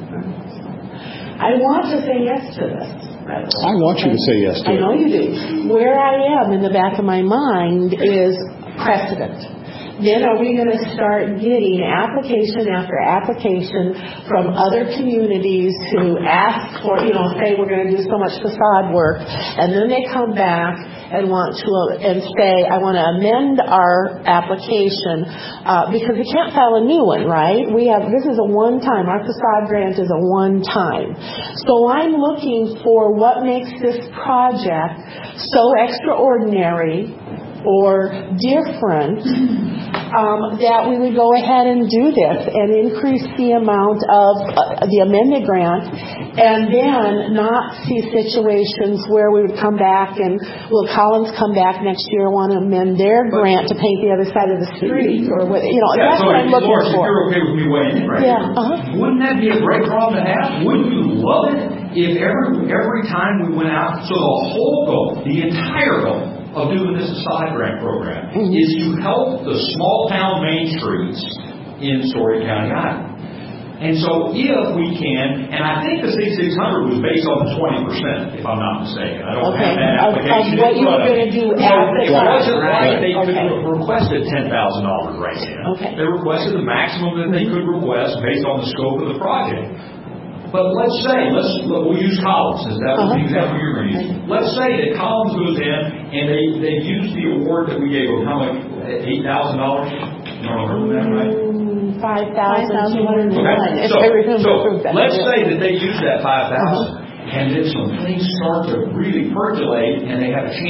C: I want to say yes to this.
I: I want you to say yes to it.
C: I know you do. Where I am in the back of my mind is precedent. Then are we going to start getting application after application from other communities who ask for, you know, say we're going to do so much facade work, and then they come back and want to and say, I want to amend our application uh, because we can't file a new one, right? We have this is a one-time. Our facade grant is a one-time. So I'm looking for what makes this project so extraordinary or different um, that we would go ahead and do this and increase the amount of uh, the amended grant and then not see situations where we would come back and will Collins come back next year and want to amend their grant to paint the other side of the street or what, you know,
A: yeah,
C: that's
A: so
C: what I'm looking
A: Lawrence,
C: for.
A: If you're okay with me weighing in right
C: yeah,
A: here,
C: uh-huh.
A: Wouldn't that be a great problem to have? Wouldn't you love it if every, every time we went out, so the whole goal, the entire goal of doing this facade grant program mm-hmm. is to help the small town main streets in Story County, Iowa. And so if we can, and I think the C six hundred was based on the twenty percent, if I'm not mistaken. I don't
C: okay.
A: have that application.
C: Of, of what you were going to do
A: so
C: at the
A: it
C: time.
A: wasn't
C: right?
A: like they
C: okay.
A: could have requested ten thousand dollars right then.
C: Okay.
A: They requested the maximum that they could request based on the scope of the project. But let's say, let's we'll use Collins, since that was uh-huh. the example you're going to use. Let's say that Collins goes in and they, they use the award that we gave them, how much, eight thousand dollars? You don't remember that, right?
C: five thousand two hundred one.
A: Okay. So, so let's say that they use that five thousand dollars uh-huh. and then some things start to really percolate and they have a chance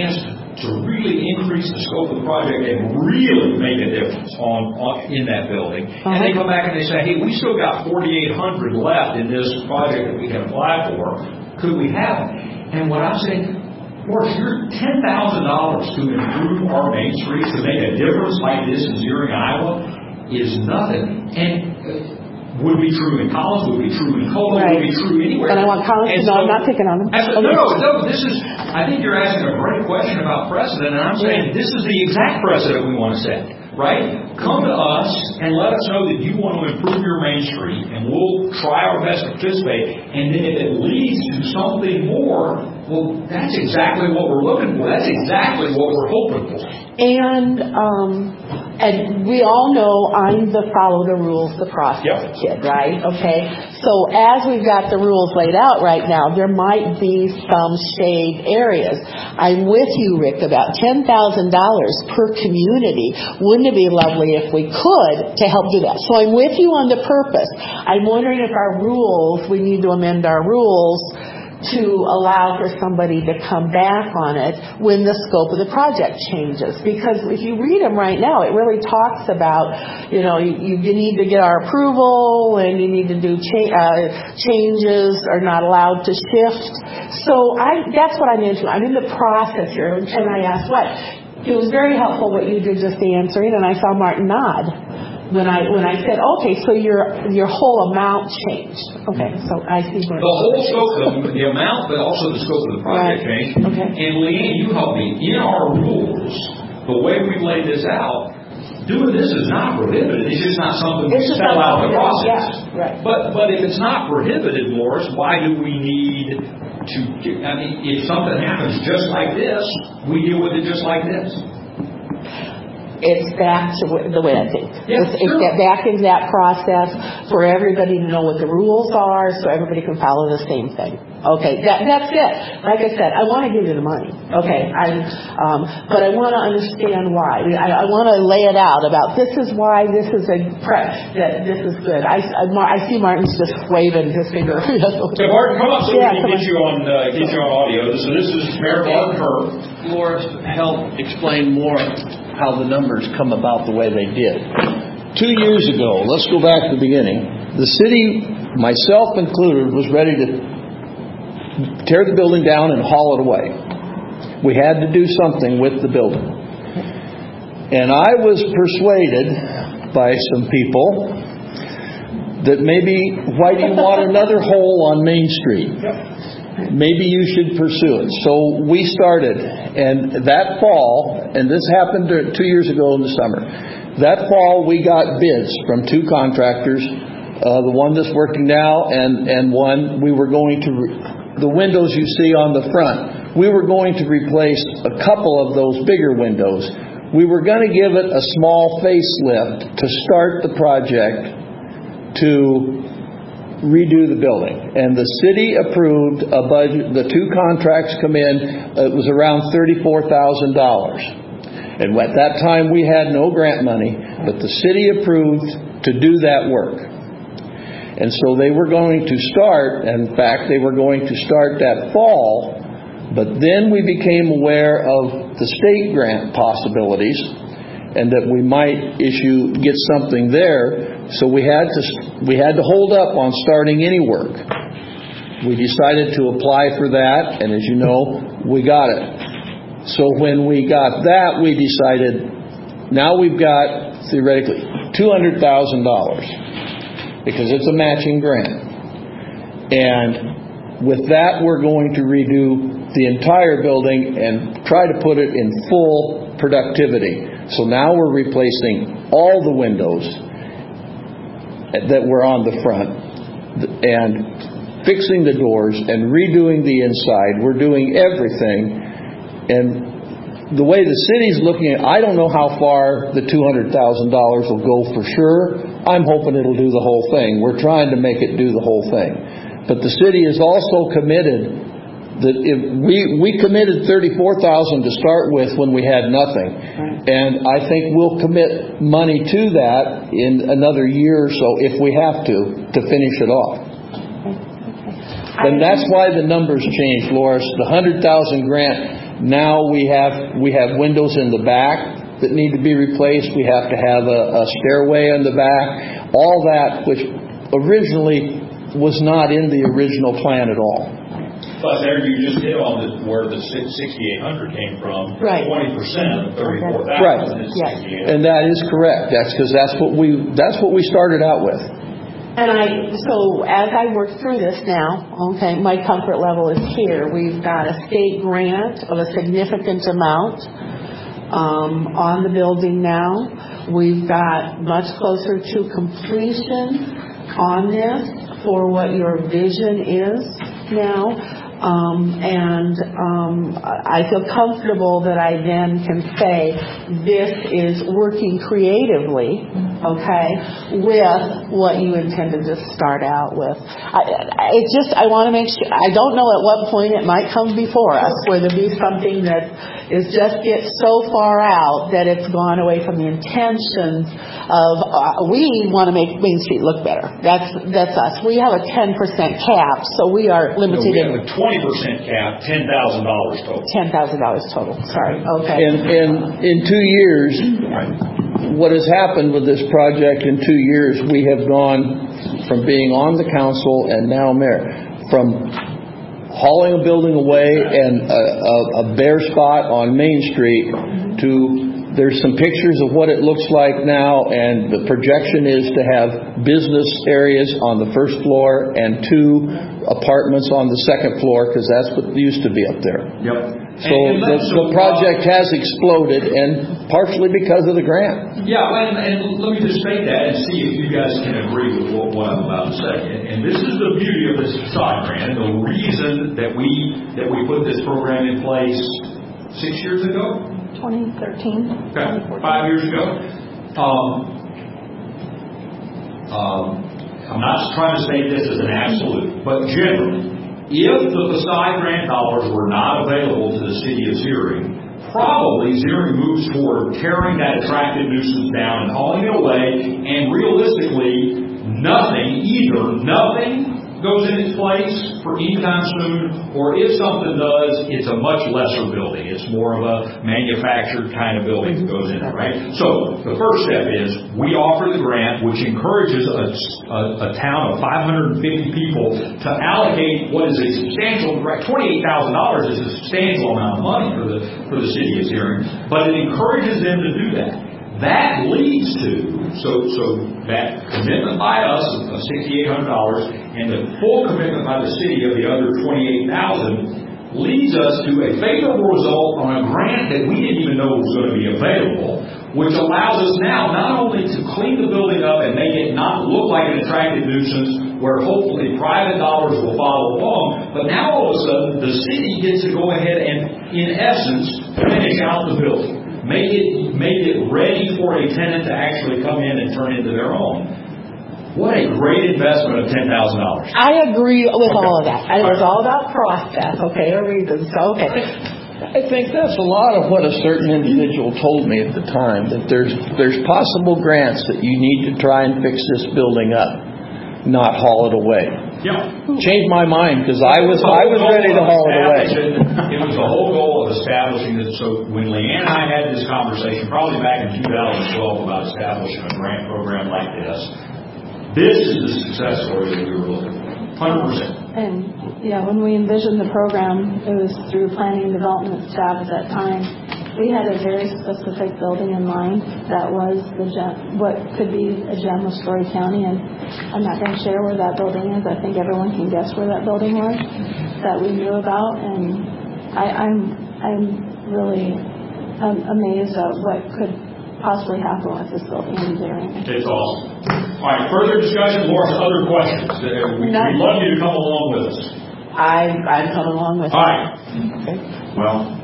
A: to really increase the scope of the project and really make a difference on, on in that building. Uh-huh. And they come back and they say, hey, we still got forty-eight hundred left in this project that we can apply for. Could we have it? And what I'm saying, of course, you're ten thousand dollars to improve our main streets to make a difference like this in Zering, Iowa is nothing. And uh, would be true in Collins, would be true in Cola, right. would be true anywhere.
C: And I want Collins to know so, I'm not picking on them.
A: Okay. No, no, this is, I think you're asking a great question about precedent, and I'm saying yeah. this is the exact precedent we want to set, right? Come to us and let us know that you want to improve your main street, and we'll try our best to participate, and then if it leads to something more, well, that's exactly what we're looking for. That's exactly what we're hoping for.
C: And, um, and we all know I'm the follow the rules, the process yep. kid, right? Okay. So as we've got the rules laid out right now, there might be some shade areas. I'm with you, Rick, about ten thousand dollars per community. Wouldn't it be lovely if we could to help do that? So I'm with you on the purpose. I'm wondering if our rules, we need to amend our rules to allow for somebody to come back on it when the scope of the project changes. Because if you read them right now, it really talks about, you know, you, you need to get our approval and you need to do cha- uh, changes are not allowed to shift. So I, that's what I'm into. I'm in the process here. And I asked what? It was very helpful what you did just answering, and I saw Martin nod. When I when I said, okay, so your your whole amount changed. Okay, so I see.
A: The whole scope, of the amount, but also the scope of the project right. changed.
C: Okay.
A: And Leanne, you help me. In our rules, the way we've laid this out, doing this is not prohibited. It's just not something we spell out in the process.
C: Yeah, right.
A: But but if it's not prohibited, Morris, why do we need to? I mean, if something happens just like this, we deal with it just like this.
C: It's back to the way I think.
A: Yeah,
C: it's,
A: sure.
C: it's back into that process for everybody to know what the rules are so everybody can follow the same thing. Okay, that, that's it. Like I said, I want to give you the money. Okay, I, um, but I want to understand why. I, I want to lay it out about this is why this is a pre- that this is good. I, I, I see Martin's just waving his finger.
A: Okay, Martin, come up so
C: yeah,
A: we can get you on uh, get you on audio. So this is Mayor Martin Herb.
J: Laura, help explain more how the numbers come about the way they did. Two years ago, let's go back to the beginning. The city, myself included, was ready to tear the building down and haul it away. We had to do something with the building. And I was persuaded by some people that maybe, why do you want another hole on Main Street? Maybe you should pursue it. So we started, and that fall, and this happened two years ago in the summer, that fall we got bids from two contractors, uh, the one that's working now and, and one we were going to, re- the windows you see on the front, we were going to replace a couple of those bigger windows. We were going to give it a small facelift to start the project to redo the building, and the city approved a budget. The two contracts come in, it was around thirty-four thousand dollars, and at that time we had no grant money, but the city approved to do that work. And so they were going to start, in fact they were going to start that fall, but then we became aware of the state grant possibilities and that we might issue get something there. So we had to we had to hold up on starting any work. We decided to apply for that, and as you know, we got it. So when we got that, we decided now we've got theoretically two hundred thousand dollars because it's a matching grant. And with that, we're going to redo the entire building and try to put it in full productivity. So now we're replacing all the windows that were on the front and fixing the doors and redoing the inside. We're doing everything. And the way the city's looking at it, I don't know how far the two hundred thousand dollars will go for sure. I'm hoping it'll do the whole thing. We're trying to make it do the whole thing. But the city is also committed that if we, we committed thirty-four thousand dollars to start with when we had nothing. Right. And I think we'll commit money to that in another year or so if we have to, to finish it off. Okay. Okay. And that's why the numbers changed, Loris. The one hundred thousand dollars grant Now we have we have windows in the back that need to be replaced. We have to have a, a stairway in the back. All that, which originally was not in the original plan at all.
A: But there you just hit on the, where the sixty-eight hundred came from.
C: Right.
A: twenty percent of thirty-four thousand
J: Right.
A: is
C: Yes.
A: sixty-eight hundred.
J: And that is correct. That's because that's what we that's what we started out with.
C: And I, so as I work through this now, okay, my comfort level is here. We've got a state grant of a significant amount um, on the building now. We've got much closer to completion on this for what your vision is now. Um, and um, I feel comfortable that I then can say this is working creatively, okay, with what you intended to start out with. I, it's just, I want to make sure, I don't know at what point it might come before us where there'll be something that is just gets so far out that it's gone away from the intentions of, uh, we want to make Main Street look better. That's, that's us. We have a ten percent cap, so we are limited
A: No, we have
C: in
A: a twenty percent cap, ten thousand dollars total.
C: ten thousand dollars total. Sorry. Okay.
J: And, and in two years, what has happened with this project in two years, we have gone from being on the council and now mayor, from hauling a building away and a, a, a bare spot on Main Street to there's some pictures of what it looks like now, and the projection is to have business areas on the first floor and two apartments on the second floor, because that's what used to be up there.
A: Yep.
J: So
A: and, and
J: the,
A: so,
J: the project uh, has exploded, and partially because of the grant.
A: Yeah, and, and let me just state that and see if you guys can agree with what, what I'm about to say. And, and this is the beauty of this facade grant. The reason that we that we put this program in place six years ago.
B: twenty thirteen.
A: Okay, five years ago. Um, um, I'm not trying to state this as an absolute, but generally, if the facade grant dollars were not available to the city of Zering, probably Zering moves toward tearing that attractive nuisance down and hauling it away, and realistically, nothing, either nothing goes in its place for anytime soon, or if something does, it's a much lesser building. It's more of a manufactured kind of building that goes in it, right? So the first step is we offer the grant, which encourages a, a, a town of five hundred fifty people to allocate what is a substantial, right, twenty-eight thousand dollars is a substantial amount of money for the for the city of Zering, but it encourages them to do that. That leads to, so so that commitment by us of sixty-eight hundred dollars and the full commitment by the city of the other twenty-eight thousand dollars leads us to a favorable result on a grant that we didn't even know was going to be available, which allows us now not only to clean the building up and make it not look like an attractive nuisance where hopefully private dollars will follow along, but now all of a sudden the city gets to go ahead and, in essence, finish out the building. Make it make it ready for a tenant to actually come in and turn into their own. What a great investment of ten thousand dollars.
C: I agree with
A: okay.
C: all of that. It was all about process, okay, or reasons. So, okay.
J: I think that's a lot of what a certain individual told me at the time, that there's there's possible grants that you need to try and fix this building up, not haul it away.
A: Yeah.
J: Changed my mind, because I was I was ready to haul it away.
A: It was the whole goal of establishing this. So when Leanne and I had this conversation, probably back in two thousand twelve, about establishing a grant program like this, this is the success story that we were looking for. one hundred percent.
B: And yeah, when we envisioned the program, it was through planning and development staff at that time. We had a very specific building in mind that was the gem, what could be a gem of Story County, and I'm not going to share where that building is. I think everyone can guess where that building was that we knew about, and I, I'm I'm really um, amazed at what could possibly happen with this building in Zering.
A: It's awesome. All right, further discussion, more other questions. Uh, we, we'd love you to come along with us.
C: I I'm coming along with
A: All
C: you.
A: right.
C: Okay.
D: Well,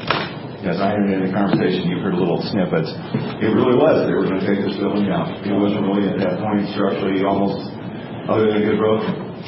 D: yes, I heard in the conversation, you've heard little snippets. It really was. They were going to take this building down. It wasn't really at that point structurally almost, other than a good roof,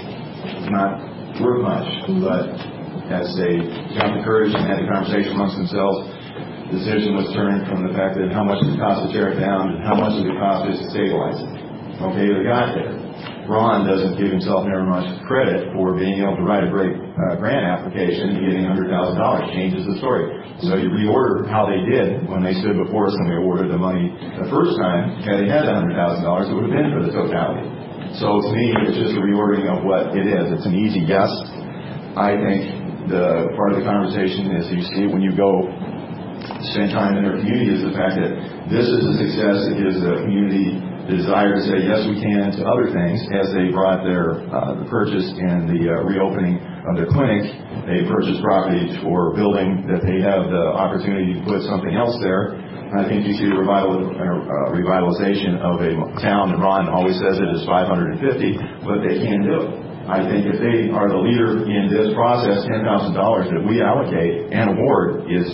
D: not worth much. But as they got the courage and had the conversation amongst themselves, the decision was turned from the fact that how much does it cost to tear it down and how much does it cost to stabilize it. Okay, they got there. Ron doesn't give himself very much credit for being able to write a great uh, grant application and getting one hundred thousand dollars. Changes the story. So you reorder how they did when they stood before us and we awarded the money the first time. Had they had one hundred thousand dollars, it would have been for the totality. So to me, it's just a reordering of what it is. It's an easy guess. I think the part of the conversation is you see it when you go spend time in their community is the fact that this is a success. It gives the community the desire to say yes we can to other things. As they brought their uh, the purchase and the uh, reopening of their clinic, they purchased property for a building that they have the opportunity to put something else there. And I think you see the revital, uh, revitalization of a town, and Ron always says it is five hundred fifty, but they can do it. I think if they are the leader in this process, ten thousand dollars that we allocate and award is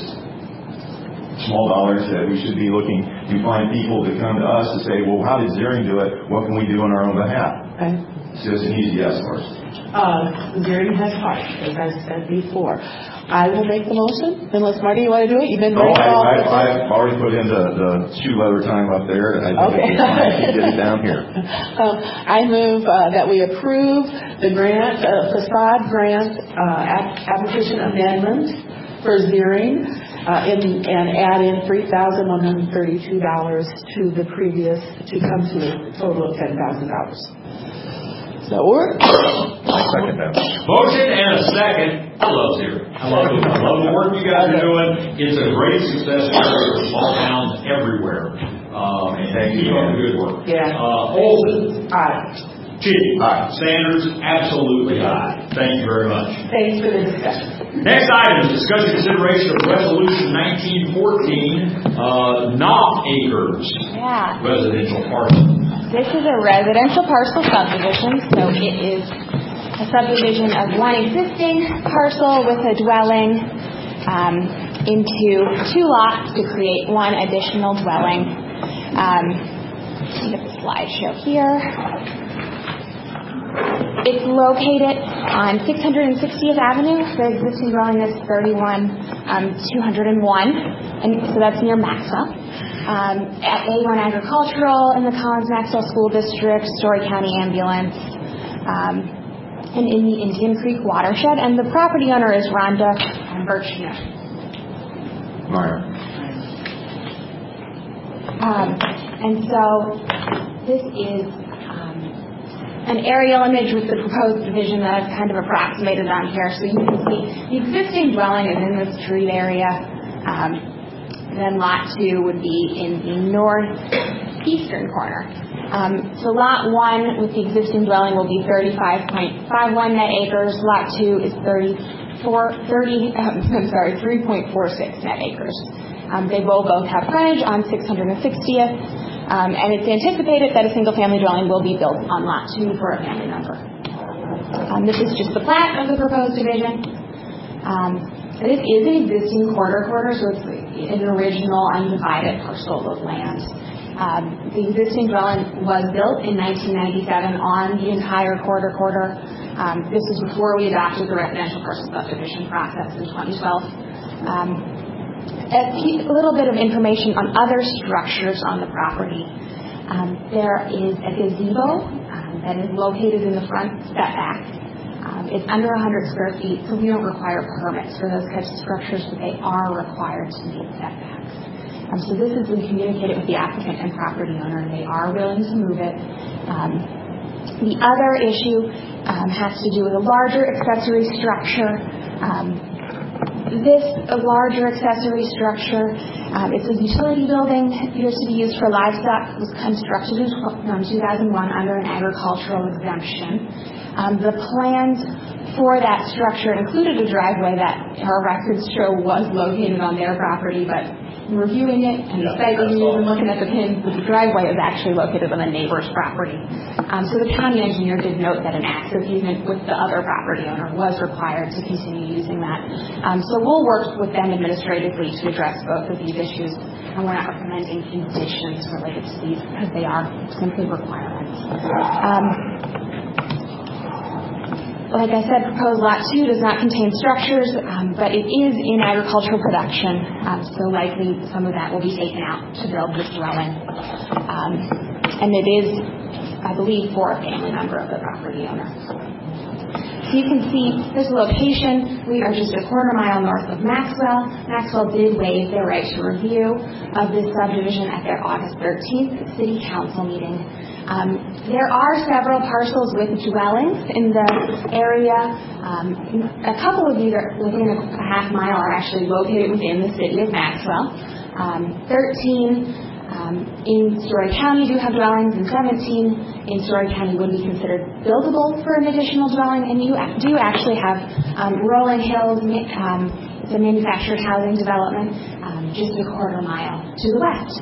D: small dollars that we should be looking to find people to come to us to say, well, how did Zering do it? What can we do on our own behalf?
C: Okay.
D: It's just an easy yes for us.
C: Uh, Zering has heart, as I said before. I will make the motion, unless Marty, you want to do it? You've been very
D: oh, I,
C: involved.
D: I, I've already put in the, the shoe leather time up there. I think
C: okay.
D: it's fine to get it down here.
C: Um, I move uh, that we approve the grant, uh, facade grant uh, ap- application amendment for Zering. Uh, in, and add in three thousand one hundred thirty-two dollars to the previous, to come to a total of ten thousand dollars. Does that work?
D: I second that.
A: Motion and a second. I love Zering. I love it. I love the work you guys are doing. It's a great success story for small towns everywhere. Um, and thank you for the good work.
C: Yeah.
A: Uh, Olson.
C: Aye.
A: Chitty. Aye. Sanders. Absolutely aye. Thank you very much.
C: Thanks for the discussion.
A: Next item is discussion consideration of Resolution nineteen fourteen, uh, Knopf Acres
B: Yeah.
A: residential parcel.
B: This is a residential parcel subdivision, so it is a subdivision of one existing parcel with a dwelling um, into two lots to create one additional dwelling. Um, let me get the slideshow here. It's located on six hundred sixtieth Avenue. The existing dwelling is thirty-one two oh one, and so that's near Maxwell. Um, at A one Agricultural in the Collins-Maxwell School District, Story County Ambulance, um, and in the Indian Creek watershed. And the property owner is Rhonda Birchner.
D: Meyer.
B: Um, and so this is an aerial image with the proposed division that I've kind of approximated on here. So you can see the existing dwelling is in this street area. Um, then lot two would be in the northeastern corner. Um, so lot one with the existing dwelling will be thirty-five point five one net acres. Lot two is thirty-four, thirty, um, I'm sorry, three point four six net acres. Um, they will both have frontage on six hundred sixtieth. Um, and it's anticipated that a single-family dwelling will be built on lot two for a family member. Um, this is just the plat of the proposed division. Um, this is an existing quarter quarter, so it's an original undivided parcel of land. Um, the existing dwelling was built in nineteen ninety-seven on the entire quarter quarter. Um, this was before we adopted the residential parcel subdivision process in twenty twelve. Um, A, few, a little bit of information on other structures on the property. Um, there is a gazebo um, that is located in the front setback. Um, it's under one hundred square feet, so we don't require permits for those types of structures, but they are required to meet setbacks. Um, so this has been communicated with the applicant and property owner, and they are willing to move it. Um, the other issue um, has to do with a larger accessory structure. Um, This a larger accessory structure, um, it's a utility building, appears to be used for livestock. It was constructed in two thousand one under an agricultural exemption. Um, the plans for that structure included a driveway that our records show was located on their property, but in reviewing it and the site reviews and looking at the pins, the driveway is actually located on the neighbor's property. Um, so the county engineer did note that an access easement with the other property owner was required to continue using that. Um, so we'll work with them administratively to address both of these issues, and we're not recommending conditions related to these because they are simply requirements. Um, Like I said, proposed lot two does not contain structures, um, but it is in agricultural production, um, so likely some of that will be taken out to build this dwelling. Um, and it is, I believe, for a family member of the property owner.
K: So you can see this location. We are just a quarter mile north of Maxwell. Maxwell did waive their right to review of this subdivision at their August thirteenth City Council meeting. Um, there are several parcels with dwellings in the area. Um, a couple of these are within a, a half mile are actually located within the city of Maxwell. Um, thirteen Um, in Story County do have dwellings, and seventeen in Story County would be considered buildable for an additional dwelling, and you do actually have um, Rolling Hills, um, it's a manufactured housing development um, just a quarter mile to the west.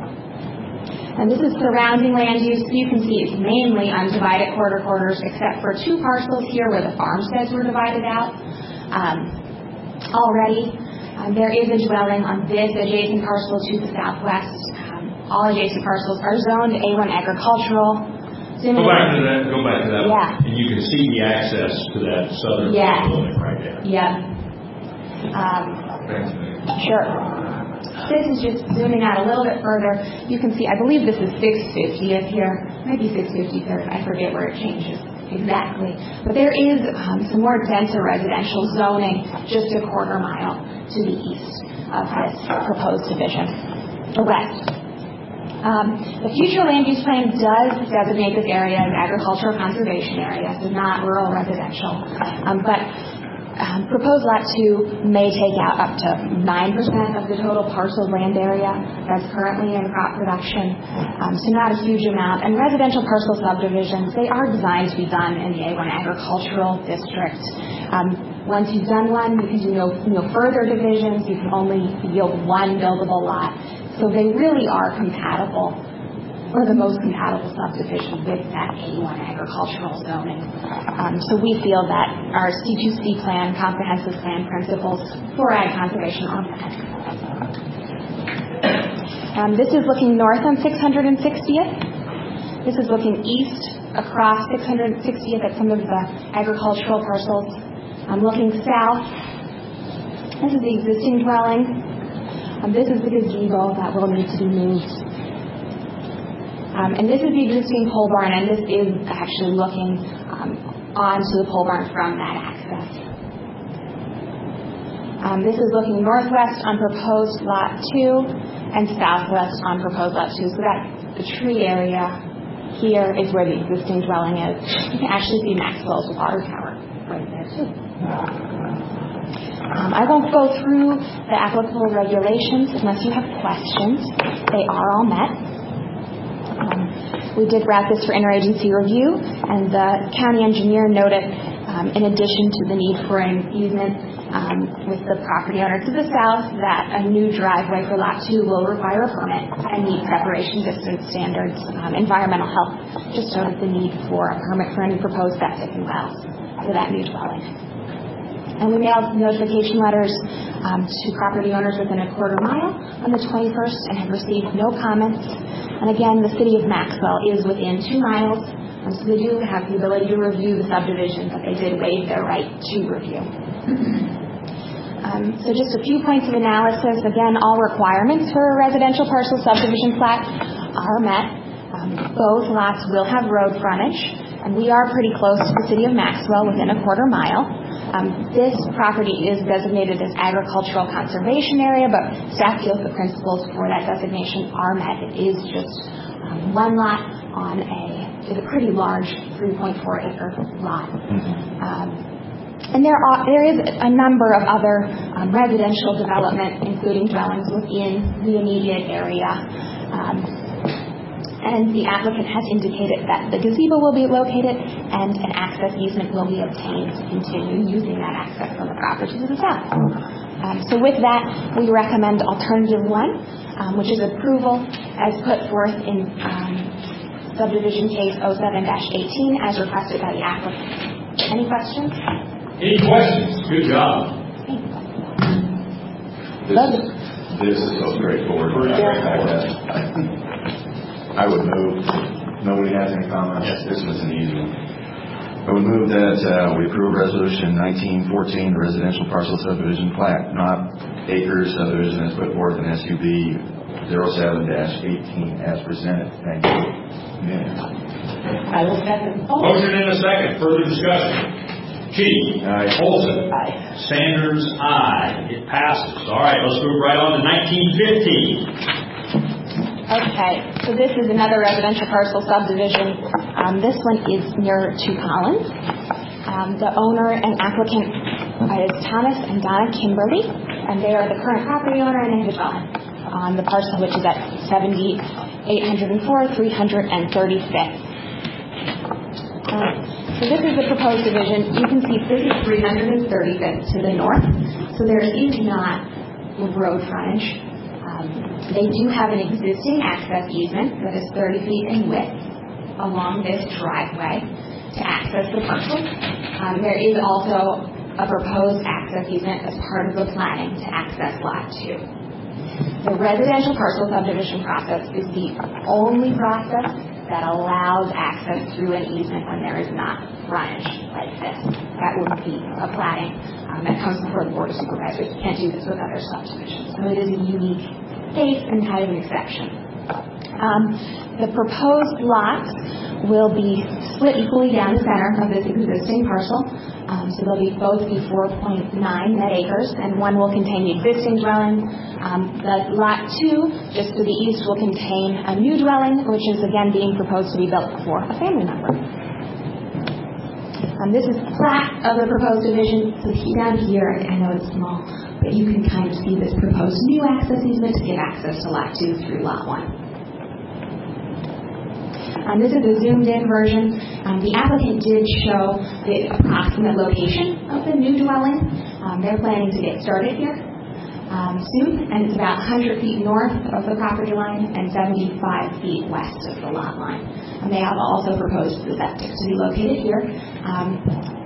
K: And this is surrounding land use. You can see it's mainly undivided quarter quarters, except for two parcels here where the farmsteads were divided out um, already. Um, there is a dwelling on this adjacent parcel to the southwest. All adjacent parcels are zoned A one agricultural.
A: Go back to that. Go back to that.
K: Yeah.
A: One. And you can see the access to that southern
K: yeah.
A: building right there.
K: Yeah. Um, sure. This is just zooming out a little bit further. You can see, I believe this is six fiftieth here. Maybe six fifty-third. I forget where it changes exactly. But there is um, some more denser residential zoning just a quarter mile to the east of this proposed division, or west. Um, the future land use plan does designate this area as agricultural conservation area, so not rural residential. Um, but um, proposed lot two may take out up to nine percent of the total parcel land area that's currently in crop production, um, so not a huge amount. And residential parcel subdivisions, they are designed to be done in the A one agricultural district. Um, once you've done one, you can do no, no further divisions. You can only yield one buildable lot. So they really are compatible, or the most compatible subdivision with that A one agricultural zoning. Um, so we feel that our C two C plan, comprehensive plan principles for ag conservation are met. Um, this is looking north on six hundred sixtieth. This is looking east across six hundred sixtieth at some of the agricultural parcels. I'm looking south. This is the existing dwelling. Um, this is the gazebo that will need to be moved. Um, and this is the existing pole barn, and this is actually looking um, onto the pole barn from that access. Um, this is looking northwest on proposed lot two and southwest on proposed lot two. So that the tree area here is where the existing dwelling is. You can actually see Maxwell's water tower right there too. Um, I won't go through the applicable regulations unless you have questions. They are all met. Um, we did wrap this for interagency review, and the county engineer noted, um, in addition to the need for an easement um, with the property owner to the south, that a new driveway for lot two will require a permit and meet separation distance standards, um, environmental health. Just noted the need for a permit for any proposed septic and wells for that new dwelling. And we mailed notification letters um, to property owners within a quarter mile on the twenty-first and have received no comments. And again, the city of Maxwell is within two miles, um, so they do have the ability to review the subdivision, but they did waive their right to review. Um, so just a few points of analysis. Again, all requirements for a residential parcel subdivision plat are met. Um, both lots will have road frontage, and we are pretty close to the city of Maxwell, within a quarter mile. Um, this property is designated as agricultural conservation area, but staff feels the principles for that designation are met. It is just um, one lot on a, is a pretty large three point four acre lot. Um, and there are there is a number of other um, residential development, including dwellings within the immediate area. Um, And the applicant has indicated that the gazebo will be located and an access easement will be obtained to continue using that access from the property to the south. Um, so with that, we recommend alternative one, um, which is approval as put forth in um, subdivision case oh seven dash eighteen as requested by the applicant. Any questions?
A: Any questions? Good job.
D: This, this is so straightforward. I would move, nobody has any comments? Yes. This was an easy one. I would move that uh, we approve resolution nineteen fourteen, residential parcel subdivision plat, not acres subdivision as put forth in S U B oh seven dash eighteen as presented. Thank you. Yeah.
C: I will second.
A: Motion in a second. Further discussion. Chitty.
D: Aye.
A: Olson.
C: Aye.
A: Sanders, aye. It passes. All right, let's move right on to nineteen fifteen.
K: Okay, so this is another residential parcel subdivision. Um, this one is near to Collins. Um, the owner and applicant is Thomas and Donna Kimberly, and they are the current property owner and they have a dwelling on the parcel, which is at seventy-eight oh four, three hundred thirty-fifth. Um, so this is the proposed division. You can see this is three hundred thirty-fifth to the north, so there is not road frontage. Um, they do have an existing access easement that is thirty feet in width along this driveway to access the parcel. Um, there is also a proposed access easement as part of the planning to access Lot two. The residential parcel subdivision process is the only process that allows access through an easement when there is not frontage like this. That would be a planning um, that comes before the Board of Supervisors. You can't do this with other subdivisions. So it is a unique case and kind of an exception. Um, the proposed lots will be split equally down the center of this existing parcel. Um, so they'll be both be four point nine net acres, and one will contain the existing dwelling. Um, the lot two, just to the east, will contain a new dwelling, which is again being proposed to be built for a family member. Um, this is the plat of the proposed division. So down here, I know it's small, but you can kind of see this proposed new access easement to give access to lot two through lot one. Um, this is a zoomed-in version. Um, the applicant did show the approximate location of the new dwelling. Um, they're planning to get started here um, soon, and it's about one hundred feet north of the property line and seventy-five feet west of the lot line. And they have also proposed the septic to be located here. Um,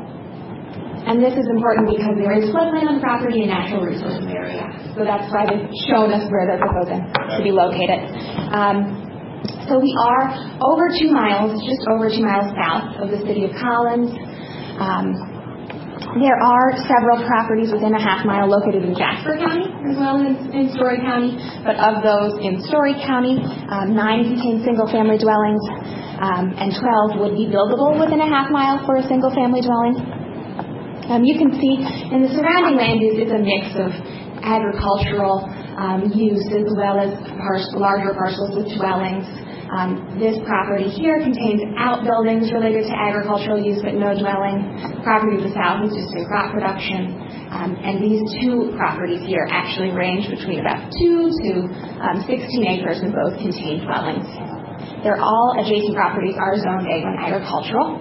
K: and this is important because there is floodplain on the property and natural resources area. So that's why they've shown us where they're proposing to be located. Um, So we are over two miles, just over two miles south of the city of Collins. Um, there are several properties within a half mile located in Jasper County as well as in, in Story County. But of those in Story County, um, nine contain single-family dwellings, um, and twelve would be buildable within a half mile for a single-family dwelling. Um, you can see in the surrounding land use, it's a mix of agricultural um, use as well as par- larger parcels with dwellings. Um, this property here contains outbuildings related to agricultural use but no dwelling. Property to the south is just in crop production. Um, and these two properties here actually range between about two to um, sixteen acres and both contain dwellings. They're all adjacent properties are zoned A one agricultural.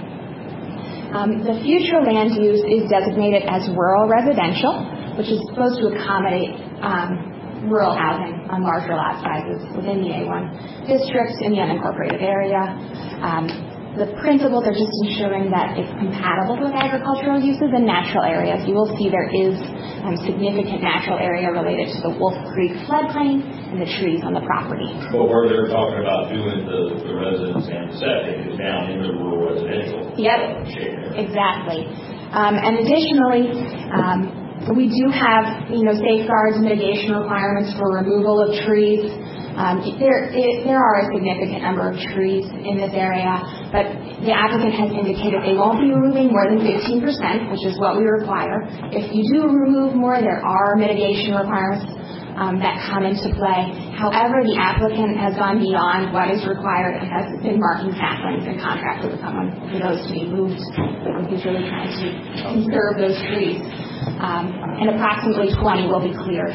K: Um, the future land use is designated as rural residential, which is supposed to accommodate um, rural housing on larger lot sizes within the A one district in the unincorporated area. Um, the principles are just ensuring that it's compatible with agricultural uses and natural areas. You will see there is um, significant natural area related to the Wolf Creek floodplain and the trees on the property.
A: But where they're talking about doing the, the residence and the septic is down in the rural residential.
K: Yep, exactly. Um, and additionally, um, we do have, you know, safeguards and mitigation requirements for removal of trees. Um, there, it, there are a significant number of trees in this area, but the applicant has indicated they won't be removing more than fifteen percent, which is what we require. If you do remove more, there are mitigation requirements um, that come into play. However, the applicant has gone beyond what is required and has been marking saplings and contracted with someone for those to be moved. Um, he's really trying to conserve those trees. Um, and approximately twenty will be cleared.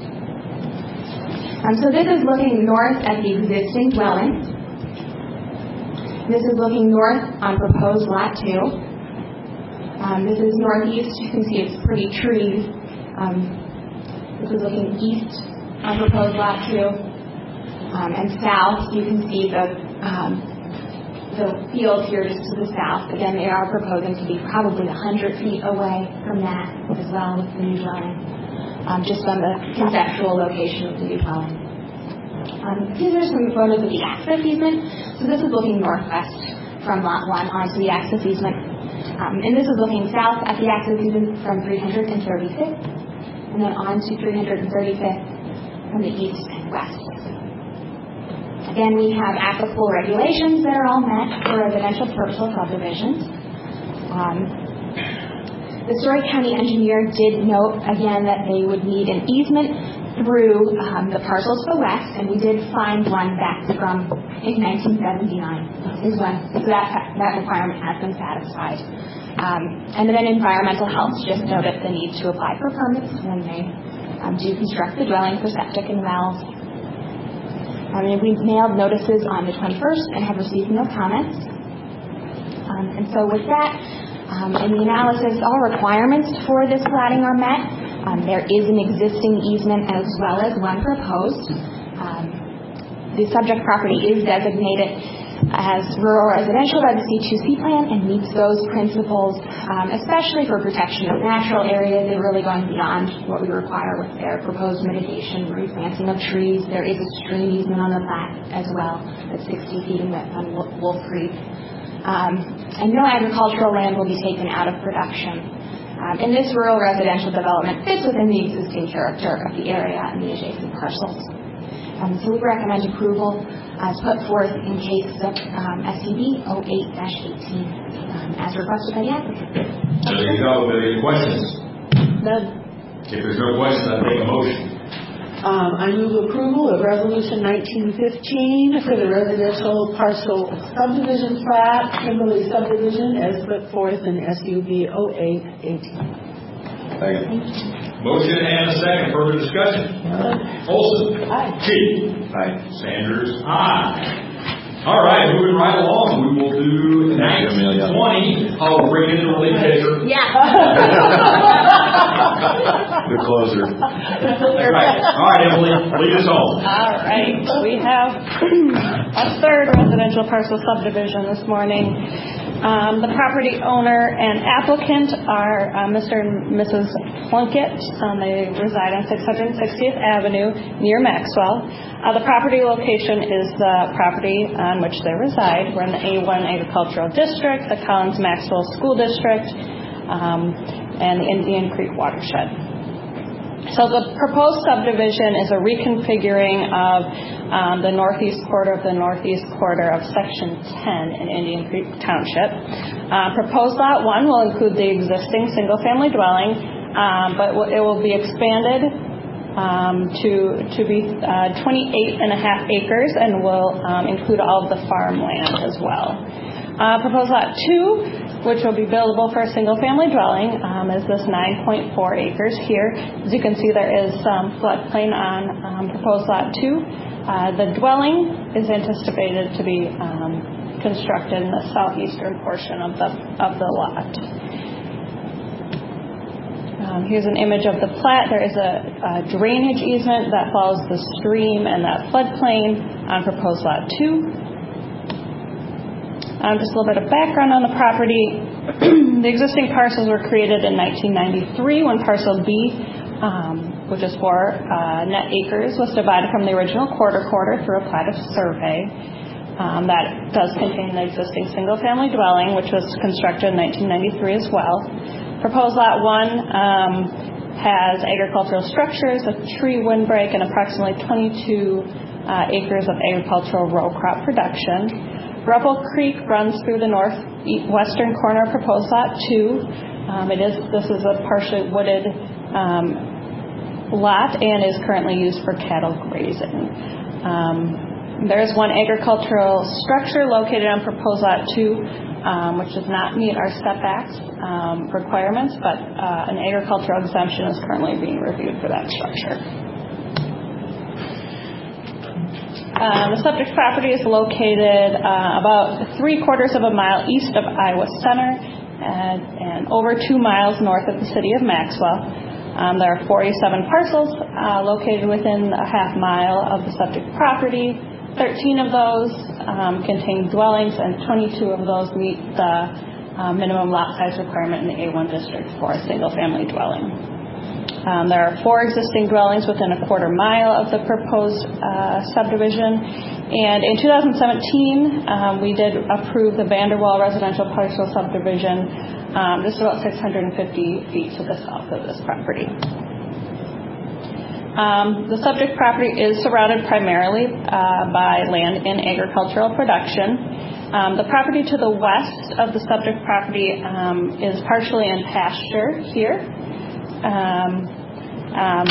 K: Um, so this is looking north at the existing dwelling. This is looking north on proposed lot two. Um, this is northeast. You can see it's pretty treed. Um, this is looking east on proposed lot two. Um, and south, you can see the um, the field here just to the south. Again, they are proposing to be probably one hundred feet away from that as well with the new dwelling, um, just on the conceptual location of the new dwelling. Um, these are some photos of the access easement. So this is looking northwest from lot one onto the access easement. Um, and this is looking south at the access easement from three hundred thirty-fifth and then on to three hundred thirty-fifth from the east and west. Again, we have applicable regulations that are all met for residential parcel subdivisions. Um, the Story County engineer did note again that they would need an easement through um, the parcels to the west, and we did find one back from, I think, nineteen seventy-nine is when, so that, that requirement has been satisfied. Um, and then environmental health just noted the need to apply for permits when they um, do construct the dwelling for septic and wells. I mean, we've mailed notices on the twenty-first and have received no comments. Um, and so with that, um, in the analysis, all requirements for this platting are met. Um, there is an existing easement as well as one proposed. Um, the subject property is designated as rural residential by the C two C plan and meets those principles, um, especially for protection of natural areas. They're really going beyond what we require with their proposed mitigation, replanting of trees. There is a stream easement on the plat as well that's sixty feet in width on Wolf Creek. Um, and no agricultural land will be taken out of production. Um, and this rural residential development fits within the existing character of the area and the adjacent parcels. Um, so we recommend approval as put forth in case of um, S C B oh eight dash eighteen um, as requested by the applicant.
A: There you go. Are there any questions?
C: None.
A: If there's no questions, I take a motion.
C: Um, I move approval of Resolution nineteen fifteen for the residential parcel subdivision plat, Kimberly subdivision, as put forth in S U B oh eight eighteen.
A: Motion and a second. Further discussion? Uh, Olson.
C: Aye.
A: Key. Aye. Sanders. Aye. All right, moving right along, we will do nineteen twenty. I'll bring in the relief taker.
K: Yeah.
D: The closer.
A: All right. All right, Emily, lead us home.
B: All right. We have a third residential parcel subdivision this morning. Um, the property owner and applicant are uh, Mister and Missus Plunkett. Um, they reside on six hundred sixtieth Avenue near Maxwell. Uh, the property location is the property on which they reside. We're in the A one Agricultural District, the Collins-Maxwell School District, um, and the Indian Creek Watershed. So the proposed subdivision is a reconfiguring of um, the northeast quarter of the northeast quarter of Section ten in Indian Creek Township. Uh, proposed Lot one will include the existing single-family dwelling, um, but it will be expanded um, to to be uh, twenty-eight and a half acres and will um, include all of the farmland as well. Uh, proposed Lot two, which will be buildable for a single-family dwelling, um, is this nine point four acres here. As you can see, there is some floodplain on um, proposed Lot two. Uh, the dwelling is anticipated to be um, constructed in the southeastern portion of the of the lot. Um, here's an image of the plat. There is a, a drainage easement that follows the stream and that floodplain on proposed Lot two. Um, just a little bit of background on the property. The existing parcels were created in nineteen ninety-three when Parcel B, um, which is four uh, net acres, was divided from the original quarter quarter through a plat of survey. Um, that does contain the existing single-family dwelling, which was constructed in nineteen ninety-three as well. Proposed Lot one um, has agricultural structures, a tree windbreak, and approximately twenty-two uh, acres of agricultural row crop production. Ruffle Creek runs through the northwestern corner of proposed Lot two. Um, it is this is a partially wooded um, lot and is currently used for cattle grazing. Um, there is one agricultural structure located on proposed Lot two, um, which does not meet our setbacks um, requirements, but uh, an agricultural exemption is currently being reviewed for that structure. Uh, the subject property is located uh, about three quarters of a mile east of Iowa Center and, and over two miles north of the city of Maxwell. Um, there are forty-seven parcels uh, located within a half mile of the subject property. thirteen of those um, contain dwellings and twenty-two of those meet the uh, minimum lot size requirement in the A one district for a single-family dwelling. Um, there are four existing dwellings within a quarter mile of the proposed uh, subdivision. And in two thousand seventeen, um, we did approve the Vanderwall residential parcel subdivision um, just about six hundred fifty feet to the south of this property. Um, the subject property is surrounded primarily uh, by land in agricultural production. Um, the property to the west of the subject property um, is partially in pasture here. Um, um,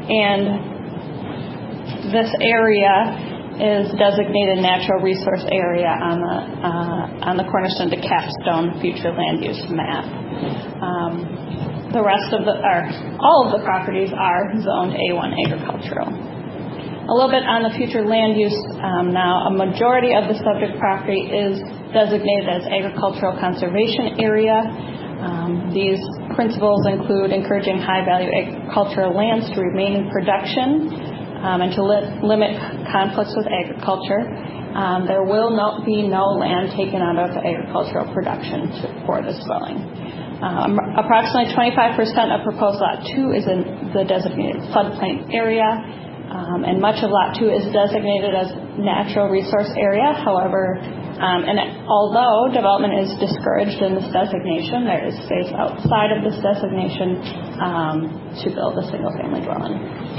B: and this area is designated natural resource area on the uh, on the Cornerstone to Capstone future land use map. Um, the rest of the, or all of the properties are zoned A one agricultural. A little bit on the future land use um, now. A majority of the subject property is designated as agricultural conservation area. Um, these principles include encouraging high-value agricultural lands to remain in production um, and to li- limit conflicts with agriculture. Um, there will not be no land taken out of agricultural production to, for this dwelling. Um, approximately twenty-five percent of proposed Lot two is in the designated floodplain area, um, and much of Lot two is designated as natural resource area. However, um, and although development is discouraged in this designation, there is space outside of this designation um, to build a single-family dwelling.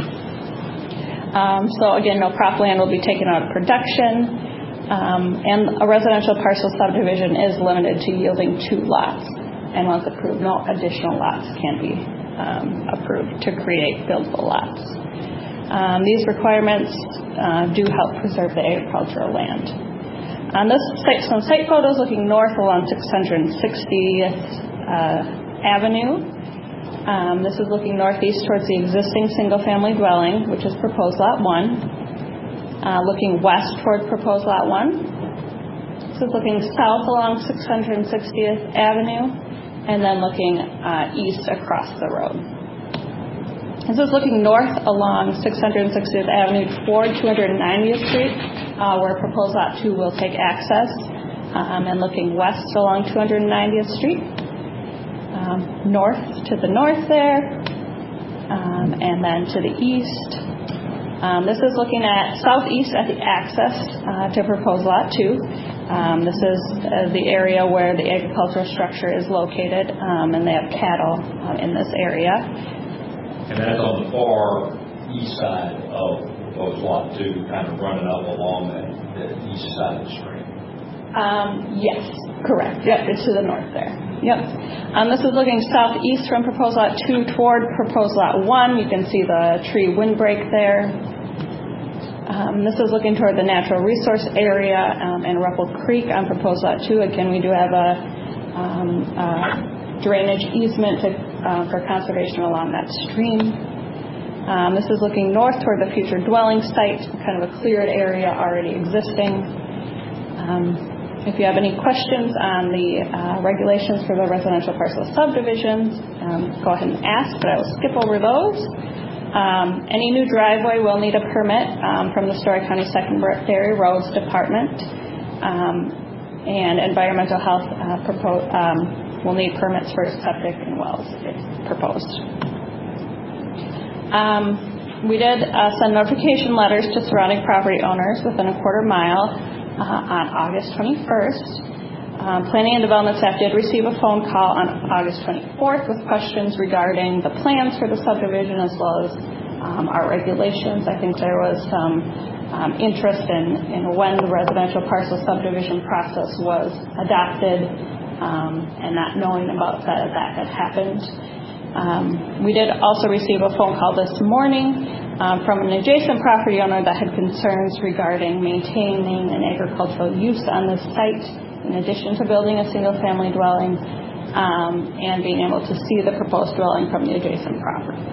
B: Um, so again, no crop land will be taken out of production, um, and a residential parcel subdivision is limited to yielding two lots. And once approved, no additional lots can be um, approved to create buildable lots. Um, these requirements uh, do help preserve the agricultural land. On this site, some site photos looking north along six hundred sixtieth uh, Avenue. Um, this is looking northeast towards the existing single-family dwelling, which is proposed Lot one. Uh, looking west toward proposed Lot one. This is looking south along six hundred sixtieth Avenue. And then looking uh, east across the road. This is looking north along six hundred sixtieth Avenue toward two hundred ninetieth Street, uh, where proposed Lot two will take access, um, and looking west along two hundred ninetieth Street, um, north to the north there, um, and then to the east. Um, this is looking at southeast at the access uh, to proposed Lot two. Um, this is uh, the area where the agricultural structure is located, um, and they have cattle uh, in this area.
A: And that's on the far east side of proposed Lot two, kind of running up along that, that east side of the stream.
B: Um, yes, correct. Yep, it's to the north there. Yep. Um, this is looking southeast from proposed Lot two toward proposed Lot one. You can see the tree windbreak there. Um, this is looking toward the natural resource area um, and Ruppel Creek on proposed Lot two. Again, we do have a, um, a drainage easement to, uh, for conservation along that stream. Um, this is looking north toward the future dwelling site, kind of a cleared area already existing. Um, if you have any questions on the uh, regulations for the residential parcel subdivisions, um, go ahead and ask, but I will skip over those. Um, any new driveway will need a permit um, from the Story County Secondary Roads Department, um, and environmental health uh, propose, um, will need permits for septic and wells if proposed. Um, we did uh, send notification letters to surrounding property owners within a quarter mile uh, on August twenty-first. Um, Planning and Development staff did receive a phone call on August twenty-fourth with questions regarding the plans for the subdivision as well as um, our regulations. I think there was some um, interest in, in when the residential parcel subdivision process was adopted um, and not knowing about that that had happened. Um, we did also receive a phone call this morning um, from an adjacent property owner that had concerns regarding maintaining an agricultural use on this site, in addition to building a single-family dwelling um, and being able to see the proposed dwelling from the adjacent property.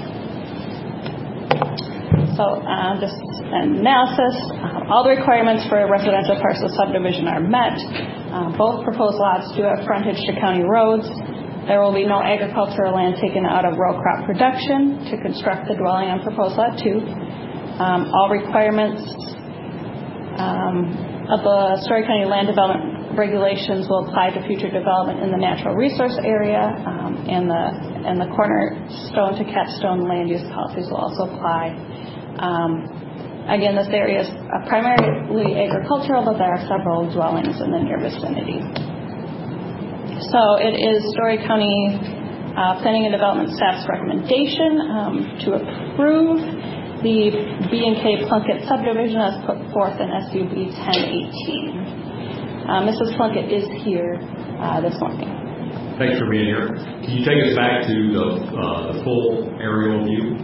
B: So uh, just an analysis. Uh, all the requirements for a residential parcel subdivision are met. Uh, both proposed lots do have frontage to county roads. There will be no agricultural land taken out of row crop production to construct the dwelling on proposed Lot two. Um, all requirements um, of the Story County Land Development regulations will apply to future development in the natural resource area, um, and the and the Cornerstone to Capstone land use policies will also apply. Um, again, this area is primarily agricultural, but there are several dwellings in the near vicinity. So it is Story County uh, Planning and Development staff's recommendation um, to approve the B and K Plunkett subdivision as put forth in S U B ten eighteen. Uh, Missus Plunkett is here uh, this morning.
A: Thanks for being here. Can you take us back to the, uh, the full aerial view?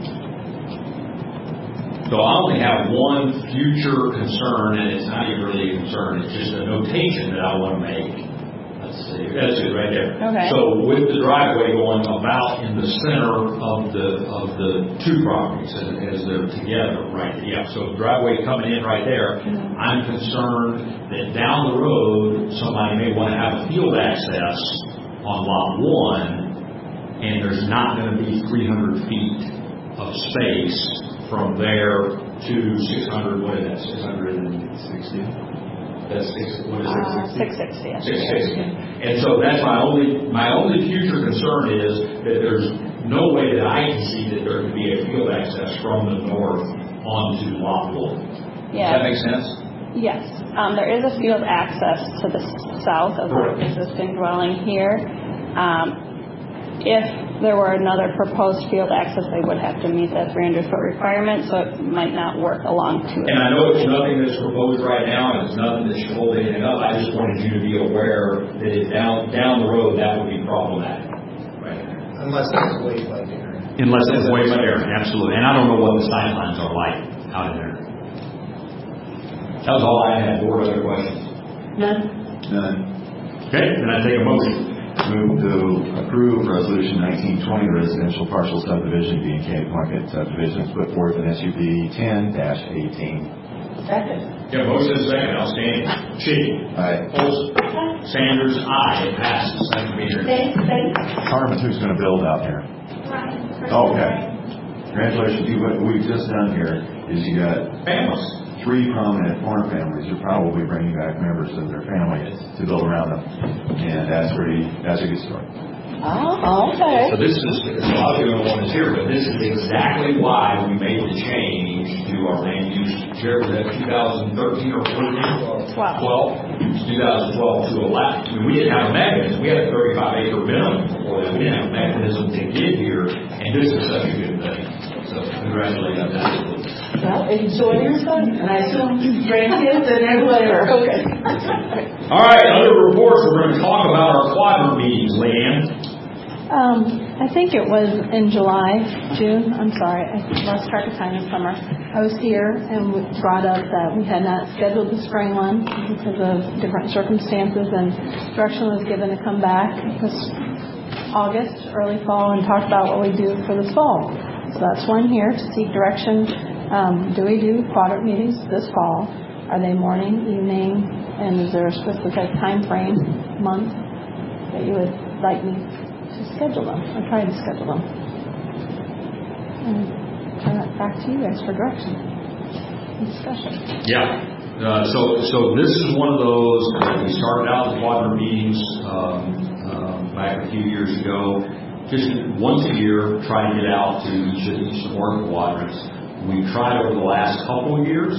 A: So I only have one future concern, and it's not even really a concern. It's just a notation that I want to make. Let's see. That's it right there.
B: Okay.
A: So with the driveway going about in the center of the of the two properties as, as they're together, right? Yeah. So the driveway coming in right there, mm-hmm. I'm concerned that down the road somebody may want to have a field access on lot one, and there's not going to be three hundred feet of space from there to six hundred. What is that? six hundred sixty. That's six. What is it?
B: Uh, six sixty.
A: six sixty. And so that's my only my only future concern is that there's no way that I can see that there could be a field access from the north onto lot one.
B: Yeah.
A: Does that make sense?
B: Yes. Um, there is a field access to the south of the existing dwelling here. Um, if there were another proposed field access, they would have to meet that three hundred foot requirement, so it might not work along to it.
A: And I know it's nothing that's proposed right now, and it's nothing that should hold anything up. I just wanted you to be aware that if down down the road that would be problematic. Right.
L: Unless it's waived by Aaron.
A: Unless it's waived by Aaron, absolutely. And I don't know what the sidelines are like out in there. That was all I had. Board, other questions?
C: None.
D: None.
A: Okay, then I take a motion.
D: Move to approve Resolution nineteen twenty, residential partial subdivision, B and K Plunkett subdivisions, put forth in S U P ten dash eighteen.
C: Second.
A: Yeah, motion is second. Outstanding. Chitty.
D: Aye.
A: Olson. Sanders. Aye. It passes. Thanks for being here.
C: Thanks, thanks.
D: Carmen, who's going to build out there? Oh, okay. Congratulations. You, what we've just done here is you got
A: Families.
D: three prominent farm families are probably bringing back members of their family to build around them, and that's pretty. That's a good story.
C: Oh, okay.
A: So this is, a lot of people don't want to hear, but this is exactly why we made the change to our land use. Chair, was that two thousand thirteen or fourteen? twelve. two thousand twelve to allow. I mean, we didn't have a mechanism. We had a thirty-five acre minimum before that. We didn't have a mechanism to get here, and this is such a good thing. So congratulations on that.
C: Well, enjoy your son, and I assume grandkids and everybody. Okay.
A: All right, other reports. We're going to talk about our quadrant meetings, Leanne.
B: Um, I think it was in July, June. I'm sorry, I lost track of time this summer. I was here and we brought up that we had not scheduled the spring one because of different circumstances, and direction was given to come back this August, early fall, and talk about what we do for this fall. So that's one here to seek direction. Um, do we do quadrant meetings this fall? Are they morning, evening, and is there a specific time frame, month, that you would like me to schedule them or try to schedule them? And turn it back to you guys for direction and discussion.
A: Yeah. Uh, so, so this is one of those that we started out the quadrant meetings um, uh, back a few years ago. Just once a year, try to get out to each of each of our quadrants. We've tried over the last couple of years,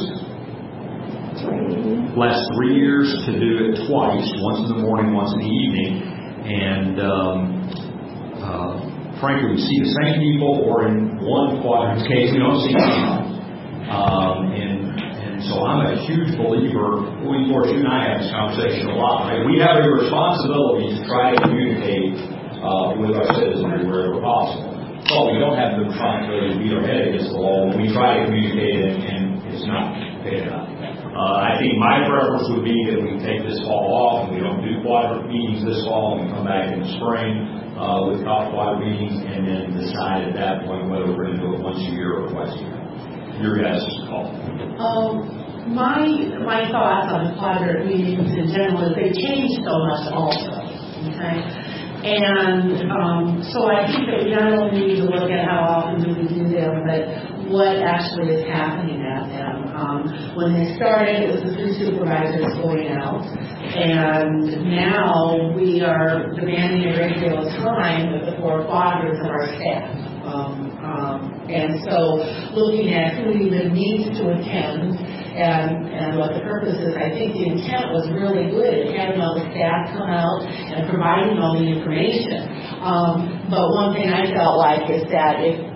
B: Three.
A: last three years, to do it twice, once in the morning, once in the evening. And um, uh, frankly, we see the same people, or in one quadrant case, we don't see them. Um, and, and so I'm a huge believer, we, of course, you and I have this conversation a lot, right? We have a responsibility to try to communicate uh, with our citizens wherever possible. But we don't have the responsibility to beat our head against the wall when we try to communicate and, and it's not paid enough. Uh, I think my preference would be that we take this fall off and we don't do quadrant meetings this fall, and we come back in the spring uh, with quadrant meetings, and then decide at that point whether we're going to do it once a year or twice a year. Your guys' call.
C: Um, my my thoughts on quadrant meetings in general is they change so much also. Okay. And um, so I think that we not only need to look at how often do we do them, but what actually is happening at them. Um, when they started, it was the three supervisors going out, and now we are demanding a great deal of time with the four quadrants of our staff. Um, um, and so looking at who even needs to attend and, and what the purpose is, I think the intent was really good, having all the staff come out and providing all the information. Um, but one thing I felt like is that if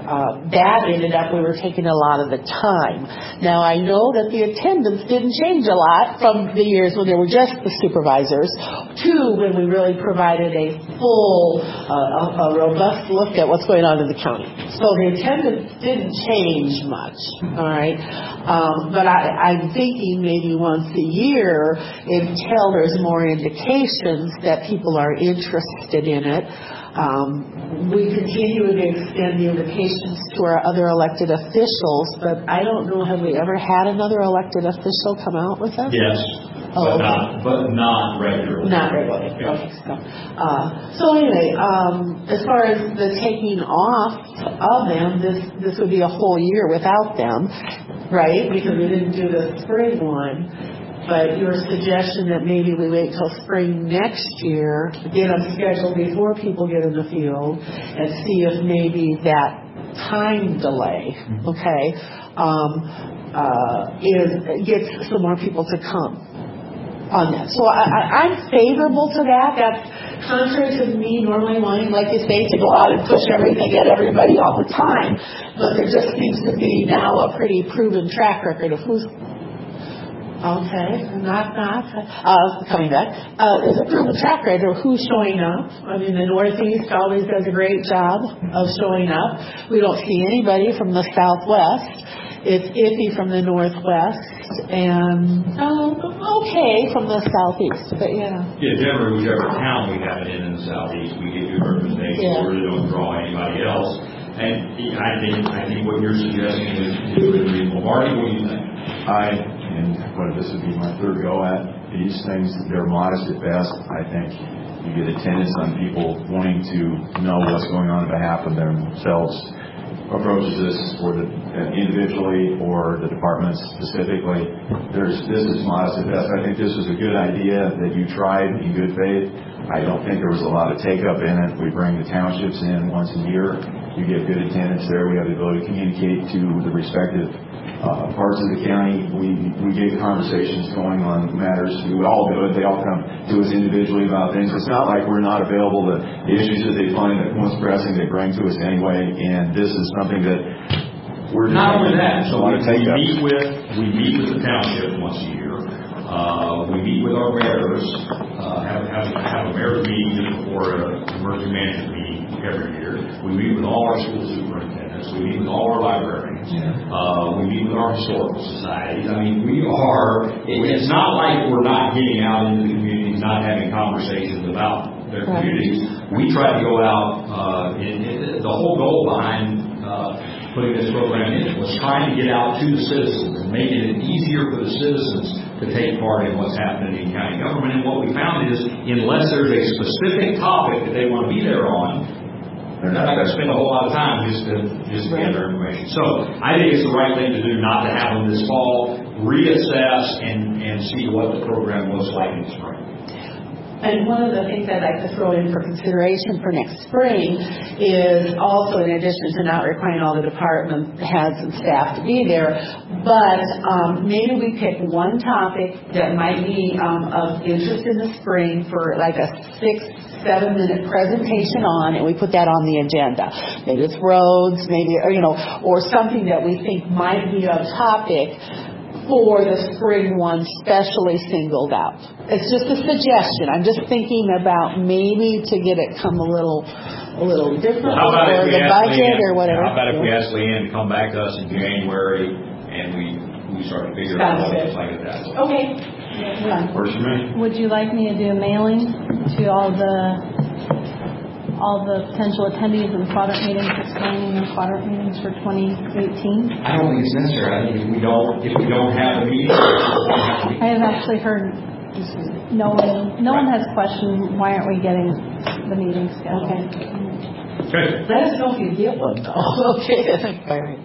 C: uh, that ended up, we were taking a lot of the time. Now, I know that the attendance didn't change a lot from the years when there were just the supervisors to when we really provided a full, uh, a, a robust look at what's going on in the county. So the attendance didn't change much, all right? Um, but I, I'm thinking maybe once a year until there's more indications that people are interested in it. Um, we continue to extend the invitations to our other elected officials, but I don't know, have we ever had another elected official come out with us?
A: Yes,
C: oh,
A: but,
C: okay.
A: not, but not regularly.
C: Not regularly.
A: Yeah.
C: Okay. So, uh, so anyway, um, as far as the taking off of them, this this would be a whole year without them, right? Because we didn't do the spring one. But your suggestion that maybe we wait till spring next year, get them scheduled before people get in the field, and see if maybe that time delay, okay, um, uh, is gets some more people to come on that. So I, I, I'm favorable to that. That's contrary to me normally wanting, like you say, to go out and push everything at everybody all the time. But there just seems to be now a pretty proven track record of who's Okay, not, not, uh, coming back. Uh, there's a proven track record of who's showing up. I mean, the Northeast always does a great job of showing up. We don't see anybody from the Southwest. It's iffy from the Northwest, and um, okay from the Southeast, but yeah.
A: Yeah, generally, whichever town we have it in in the Southeast, we get good representation.
C: Yeah.
A: We really don't draw anybody else. And I think I think what you're suggesting is, is really reasonable. Marty, what do you think?
D: I, and what this would be my third go at these things, they're modest at best. I think you get attendance on people wanting to know what's going on on behalf of themselves. Approaches this or the, uh, individually or the departments specifically. There's this is modest at best. I think this was a good idea that you tried in good faith. I don't think there was a lot of take up in it. We bring the townships in once a year. You get good attendance there. We have the ability to communicate to the respective uh, parts of the county. We we get conversations going on matters. We all do it. They all come to us individually about things. It's not like we're not available to the issues that they find that most pressing they bring to us anyway. And this is something that we're
A: not only that. So we, we
D: up.
A: meet with we meet with the township once a year. Uh, we meet with our mayors. Uh, have have have a mayor's meeting just before an emergency management meeting every year. We meet with all our school superintendents. We meet with all our librarians. Yeah. Uh, we meet with our historical societies. I mean, we are. It's not like we're not getting out into the communities, not having conversations about their right. communities. We try to go out. Uh, in, in, the whole goal behind uh, putting this program in was trying to get out to the citizens and making it easier for the citizens to take part in what's happening in county government. And what we found is, unless there's a specific topic that they want to be there on, they're not going to spend a whole lot of time just to just to gather information. So I think it's the right thing to do not to have them this fall, reassess and, and see what the program looks like in the spring.
C: And one of the things I'd like to throw in for consideration for next spring is also, in addition to not requiring all the department heads and staff to be there, but um, maybe we pick one topic that might be um, of interest in the spring for like a six, seven minute presentation on, and we put that on the agenda. Maybe it's roads, maybe, or, you know, or something that we think might be of topic for the spring one specially singled out. It's just a suggestion. I'm just thinking about maybe to get it come a little a little different,
A: how about
C: or
A: if we
C: the budget
A: Leanne,
C: or whatever.
A: How about if we ask Leanne to come back to us in January and we we start to figure out what it's like at that point.
C: Okay.
D: Yeah. Works for me.
B: Would you like me to do a mailing to all the all the potential attendees in quadrant meetings, explaining the quadrant meetings for twenty eighteen?
A: I don't think it's necessary. I think if we don't, if we don't have a meeting, we don't have a meeting.
B: I have actually heard no one, no one has questioned why aren't we getting the meeting scheduled.
C: Okay.
A: Okay.
C: Let us know if you get one, though. Okay. All right.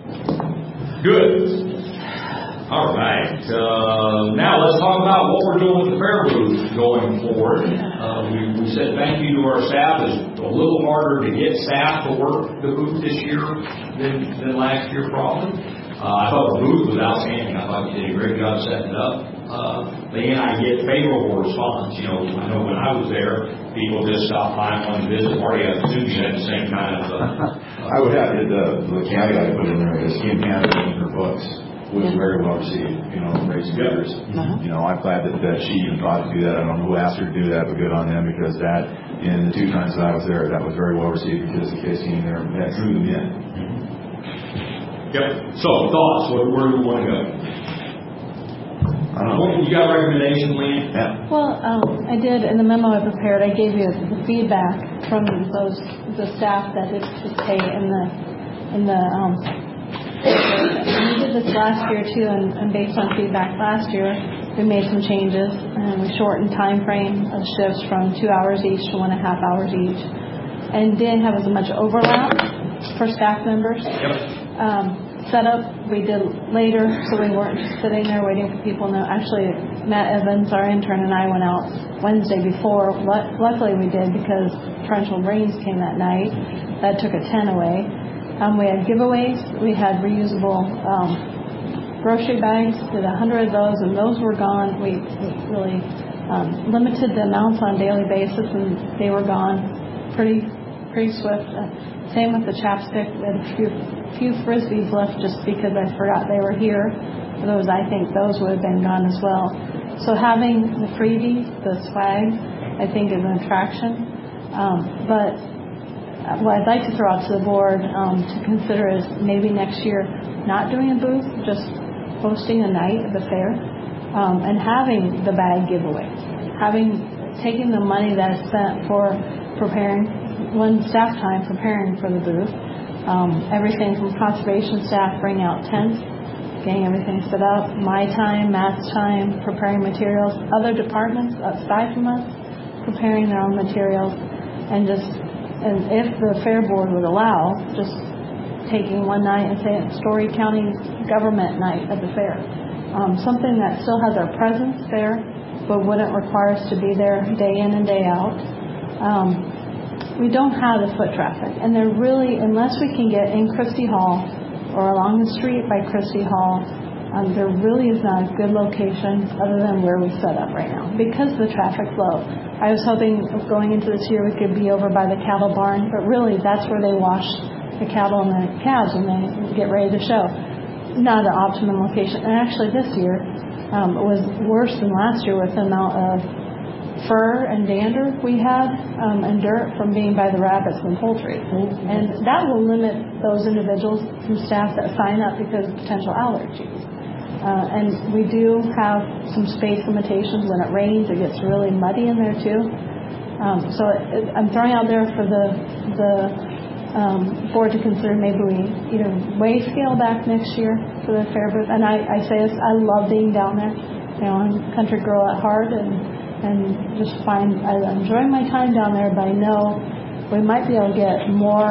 A: Good. All right. Uh, now let's talk about what we're doing with the fair booth going forward. Uh, we, we said thank you to our staff. It's a little harder to get staff to work the booth this year than, than last year, probably. Uh, I thought the booth was outstanding. I thought you did a great job setting it up. uh, then I get favorable response. You know, I know when I was there, people just stopped by and wanted to visit party. I assume you had the same kind of. Uh,
D: I would have the, the caveat I put in there is Kim Canada in her books was very well received. You know, raised speakers. Uh-huh. You know, I'm glad that, that she even thought to do that. I don't know who asked her to do that, but good on them because that, in the two times that I was there, that was very well received because the kids came there that drew them in.
A: Mm-hmm. Yep. So thoughts? Where, where do we want to go?
D: Uh,
A: you got a recommendation, Lynn?
D: Yeah.
B: Well, um, I did in the memo I prepared. I gave you the feedback from those the staff that did participate in the in the. Um, and we did this last year too, and, and based on feedback last year, we made some changes and we shortened time frame of shifts from two hours each to one and a half hours each, and didn't have as much overlap for staff members.
A: Yep. Um,
B: Setup we did later, so we weren't just sitting there waiting for people. No, actually, Matt Evans, our intern, and I went out Wednesday before. Luckily, we did because torrential rains came that night. That took a ten away. Um, we had giveaways. We had reusable um, grocery bags. Did a hundred of those, and those were gone. We, we really um, limited the amounts on a daily basis, and they were gone pretty pretty swift. Uh, same with the chapstick. We had a few, few frisbees left just because I forgot they were here. Those, I think those would have been gone as well. So having the freebies, the swag, I think is an attraction. Um, but what I'd like to throw out to the board um, to consider is maybe next year not doing a booth, just hosting a night at the fair um, and having the bag giveaway. Having, taking the money that is spent for preparing one staff time preparing for the booth. Um, everything from conservation staff bring out tents, getting everything set up, my time, Matt's time, preparing materials, other departments aside from us preparing their own materials, and just, and if the fair board would allow, just taking one night and saying Story County Government Night at the fair. Um, something that still has our presence there, but wouldn't require us to be there day in and day out. Um, We don't have the foot traffic, and there really, unless we can get in Christie Hall or along the street by Christie Hall, um, there really is not a good location other than where we set up right now because the traffic's low. I was hoping going into this year we could be over by the cattle barn, but really that's where they wash the cattle and the calves when they get ready to show. Not an optimum location. And actually this year um, it was worse than last year with the amount of fur and dander we had um, and dirt from being by the rabbits and poultry. Mm-hmm. And that will limit those individuals from staff that sign up because of potential allergies. Uh, and we do have some space limitations. When it rains, it gets really muddy in there too. Um, so it, I'm throwing out there for the the um, board to consider maybe we either way scale back next year for the fair booth. And I, I say this, I love being down there. You know, I'm a country girl at heart, and and just find I'm enjoying my time down there, but I know we might be able to get more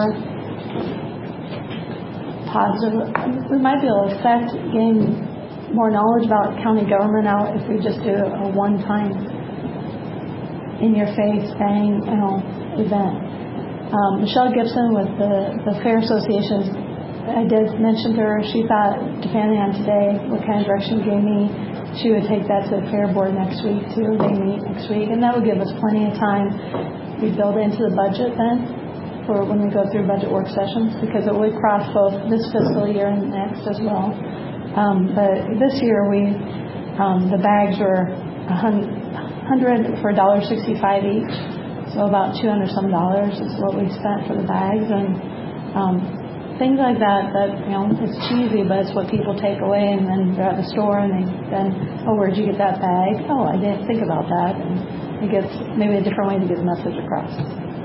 B: positive, we might be able to affect, gain more knowledge about county government out if we just do a one-time in-your-face, bang, you know, event. Um, Michelle Gibson with the, the Fair Association, I did mention to her, she thought, depending on today, what kind of direction you gave me, she would take that to the fair board next week too. They meet next week, and that would give us plenty of time. We build into the budget then for when we go through budget work sessions because it would cross both this fiscal year and next as well. Um, but this year we um, the bags were a hundred for a dollar sixty-five each, so about two hundred some dollars is what we spent for the bags and. Um, Things like that, that, you know, it's cheesy, but it's what people take away, and then they're at the store, and they then, oh, where'd you get that bag? Oh, I didn't think about that. And it gets maybe a different way to get the message across.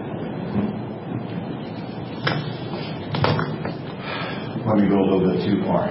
D: Let me go a little bit too far.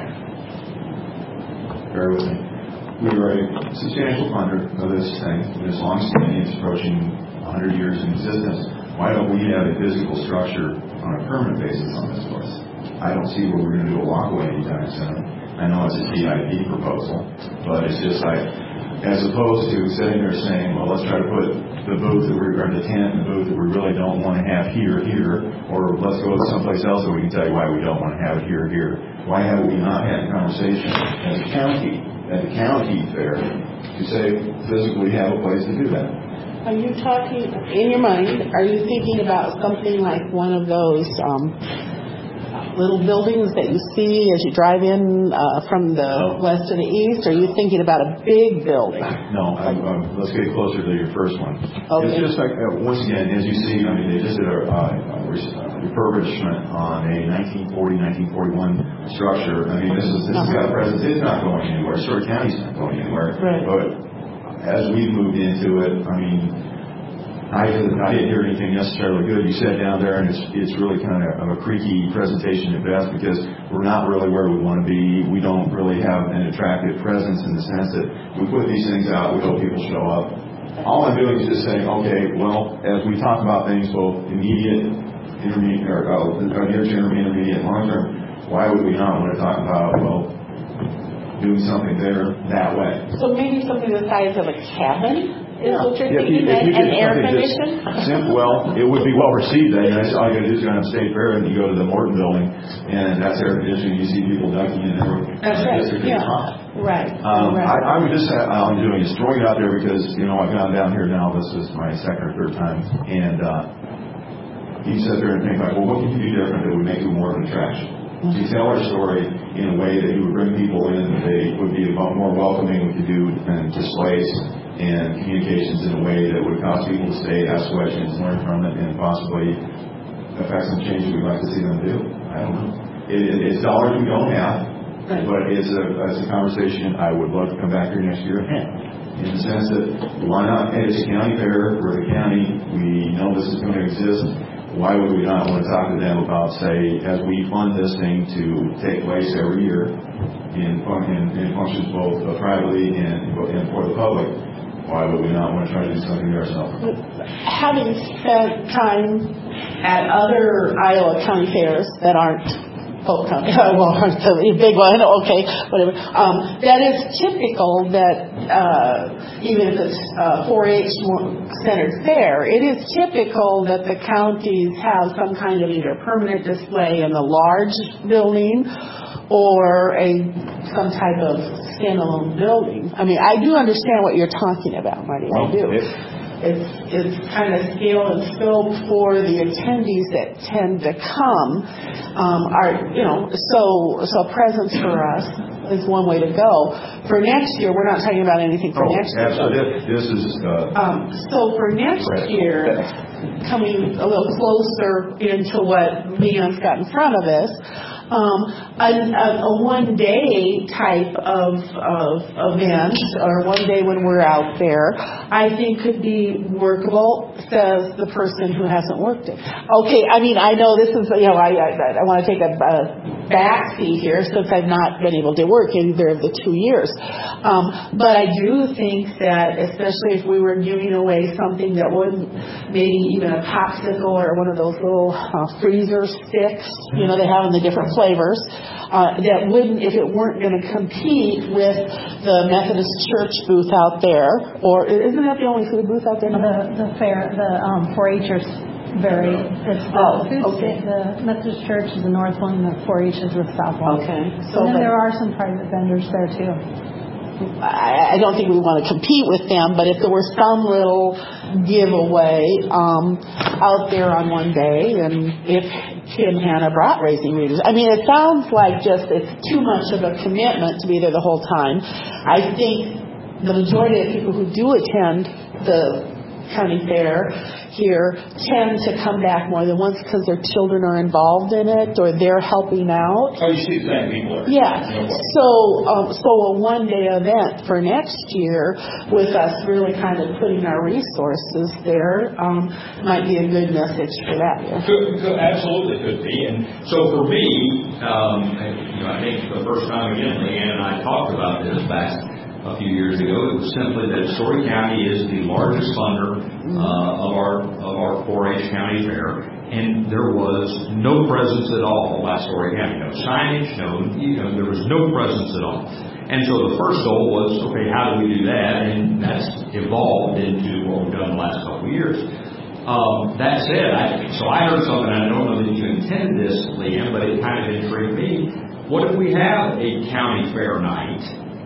D: Bear with me. We are a substantial funder of this thing. It is long-standing. It's approaching one hundred years in existence. Why don't we have a physical structure on a permanent basis on this place? I don't see where we're going to do a walkway anytime soon. I know it's a T I P proposal, but it's just like, as opposed to sitting there saying, well, let's try to put the booth that we're, or the tent in the booth that we really don't want to have here, here, or let's go someplace else that we can tell you why we don't want to have it here, here. Why have we not had a conversation as a county, at the county fair, to say physically have a place to do that.
C: Are you talking, in your mind, are you thinking about something like one of those um, little buildings that you see as you drive in uh, from the
D: no.
C: west to the east? Or are you thinking about a big building?
D: No, I'm, I'm, let's get closer to your first one.
C: Okay.
D: It's just like, uh, once again, as you see, I mean, they just did a, uh, a refurbishment on a nineteen forty, nineteen forty-one structure. I mean, this is this has got a presence. It's not going anywhere. Stewart County's not going anywhere.
C: Right.
D: But as we moved into it, I mean, I didn't, I didn't hear anything necessarily good. You sat down there, and it's it's really kind of a creaky presentation at best because we're not really where we want to be. We don't really have an attractive presence in the sense that we put these things out, we hope people show up. All I'm doing is just saying, okay, well, as we talk about things both immediate, intermediate, or uh, near term, intermediate, and long term, why would we not want to talk about, well, doing something there that way?
C: So maybe something the size of a cabin? Is
D: Yeah.
C: what you're
D: If you,
C: thinking,
D: if you
C: and, and
D: get
C: air
D: something just
C: conditioned?
D: simple, well, it would be well received. I mean, that's all you got to do is go down to State Fair and you go to the Morton Building, and that's air conditioning. You see people ducking in there.
C: That's right. Yeah. Right.
D: Um,
C: right.
D: I, I would just have, all I'm doing is throwing it out there because, you know, I've gone down here now. This is my second or third time. And uh, you sit there and think, like, well, what can you do different that would make you more of an attraction? To tell our story in a way that you would bring people in, that they would be more welcoming. We could do and displays and communications in a way that would cause people to stay, ask questions, learn from it, and possibly affect some change we'd like to see them do. I don't know. It, it, it's dollars we don't have, but it's a, it's a conversation I would love to come back here next year and have. In the sense that, why not? Hey, it's a county fair. We're the county. We know this is going to exist. Why would we not want to talk to them about, say, as we fund this thing to take place every year in, in, in functions both uh, privately and, and for the public, why would we not want to try to do something there ourselves?
C: Having spent time at other Iowa county fairs that aren't Polk County, well, the big one, okay, whatever, um, that is typical that uh, even if it's uh, four H centered fair, it is typical that the counties have some kind of either permanent display in the large building or a some type of standalone building. I mean, I do understand what you're talking about, Marty. I do. It's it's kind of scale and scope for the attendees that tend to come. Um, are you know so so presence for us is one way to go. For next year, we're not talking about anything for
D: oh,
C: next year.
D: Absolutely. This is. Uh,
C: um, so for next year, coming a little closer into what Leon's got in front of us. Um, a, a, a one-day type of, of event, or one day when we're out there, I think could be workable, says the person who hasn't worked it. Okay, I mean, I know this is, you know, I I, I want to take a, a backseat here since I've not been able to work either of the two years. Um, but I do think that, especially if we were giving away something that wouldn't, maybe even a popsicle or one of those little uh, freezer sticks, you know, they have in the different flavors, uh, that wouldn't, if it weren't going to compete with the Methodist Church booth out there, or isn't that the only food booth out there?
B: The, the fair, the um, four H'ers vary. It's the
C: oh,
B: food
C: okay.
B: sta- the Methodist Church is the north one, the four H is the south one.
C: Okay. So
B: and then
C: but,
B: there are some private vendors there too.
C: I, I don't think we want to compete with them, but if there were some little giveaway um, out there on one day, and if Kim Hanna brought Raising Readers, I mean, it sounds like just it's too much of a commitment to be there the whole time. I think the majority of people who do attend the county fair here tend to come back more than once because their children are involved in it or they're helping out.
A: Oh, you see the same people.
C: Yeah. So, um, so a one-day event for next year with us really kind of putting our resources there um, might be a good message for that year.
A: Could, could, absolutely could be. And so for me, um, you know, I think the first time again, Leanne and I talked about this back a few years ago, it was simply that Story County is the largest funder uh, of our of our four H county fair, and there was no presence at all by Story County. No signage, no, you know, there was no presence at all. And so the first goal was, okay, how do we do that? And that's evolved into what we've done the last couple of years. Um, that said, I, so I heard something, I don't know that you intended this, Leanne, but it kind of intrigued me. What if we have a county fair night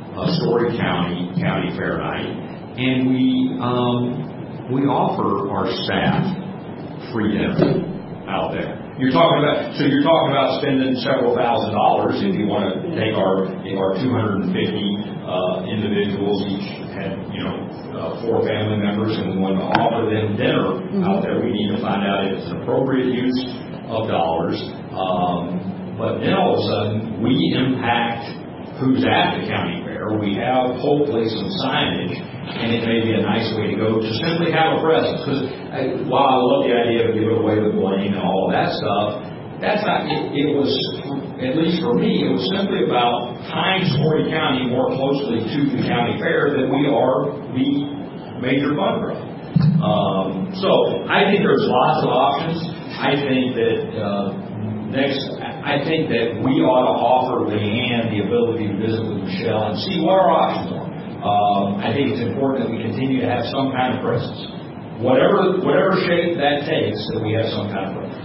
A: uh, Story County County Fair Night, and we um, we offer our staff free dinner out there. You're talking about so you're talking about spending several thousand dollars if you want to take our if our two hundred fifty uh, individuals each had you know uh, four family members and we want to offer them dinner mm-hmm. out there. We need to find out if it's an appropriate use of dollars. Um, but then all of a sudden we impact who's at the county fair. We have hopefully some signage, and it may be a nice way to go to simply have a presence. Because while I love the idea of giving away the blame and all of that stuff, that's not. It, it was, at least for me, it was simply about tying Story County more closely to the county fair that we are the major fundraiser. Um, so I think there's lots of options. I think that uh, next. I think that we ought to offer Leanne the ability to visit with Michelle and see what our options are. Um, I think it's important that we continue to have some kind of presence. Whatever whatever shape that takes, that we have some kind of presence.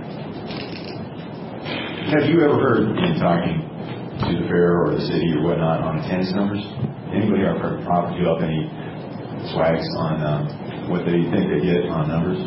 D: Have you ever heard in talking to the fair or the city or whatnot on attendance numbers? Anybody ever offered you up any swags on um, what they think they get on numbers?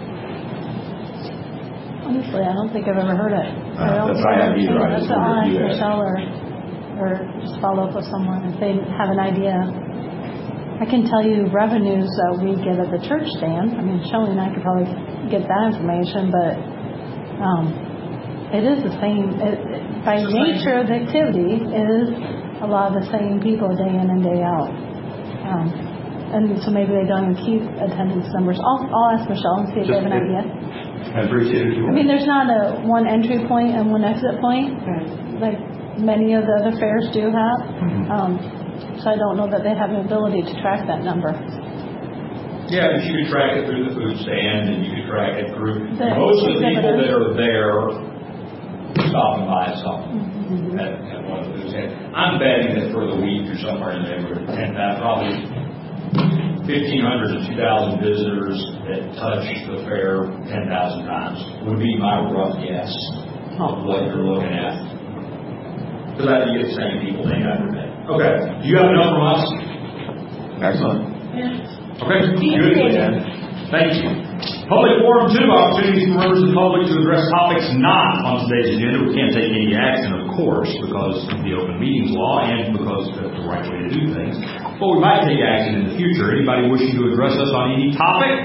B: Honestly, I don't think I've ever heard it.
D: Uh,
B: I don't
D: that's
B: think
D: I
B: I've
D: have either. I
B: I'll
D: just wondered
B: ask
D: if you had.
B: Michelle or, or just follow up with someone if they have an idea. I can tell you revenues that we get at the church stand. I mean, Shelley and I could probably get that information, but um, it is the same. It, it, by
A: it's
B: nature of the activity, it is a lot of the same people day in and day out. Um, and so maybe they don't even keep attendance numbers. I'll, I'll ask Michelle and see if they have an idea.
D: I appreciate it.
B: I mean, there's not a one entry point and one exit point, like many of the other fairs do have.
D: Mm-hmm.
B: Um, so I don't know that they have an ability to track that number.
A: Yeah, but you could track it through the food stand, and you could track it through
B: The
A: most of the people
B: exhibitors.
A: that are there stopping by something
B: Mm-hmm.
A: at, at one of the food stands. I'm betting that for the week or somewhere in the neighborhood of ten thousand, probably fifteen hundred to two thousand visitors that touch the fair ten thousand times would be my rough guess of what you're looking at. Because I think you get the same people day after day. Okay. Do you have enough from us?
D: Excellent.
A: Okay. Good. Thank you. Public forum two, opportunities for members of the public to address topics not on today's agenda. We can't take any action, of course, because of the open meetings law and because that's the right way to do things. But we might take action in the future. Anybody wishing to address us on any topic?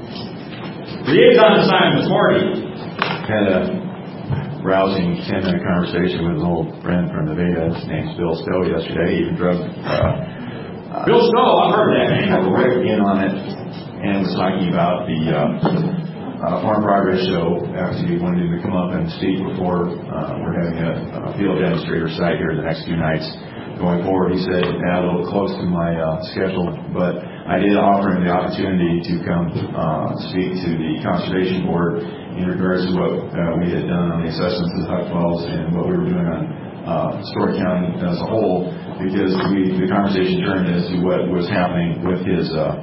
A: Liaison assignments, Marty.
D: Had a rousing ten-minute conversation with an old friend from Nevada. His name's Bill Stowe yesterday. He even drove uh,
A: Bill Stowe, I've heard that name.
D: right in on it and was talking about the uh, uh, Farm Progress Show. Actually, he wanted him to come up and speak before uh, we're having a, a field demonstrator site here the next few nights. Going forward, he said, yeah, a little close to my uh, schedule, but I did offer him the opportunity to come uh, speak to the Conservation Board in regards to what uh, we had done on the assessments of the Huck Falls and what we were doing on uh, Story County as a whole, because we, the conversation turned as to what was happening with his uh,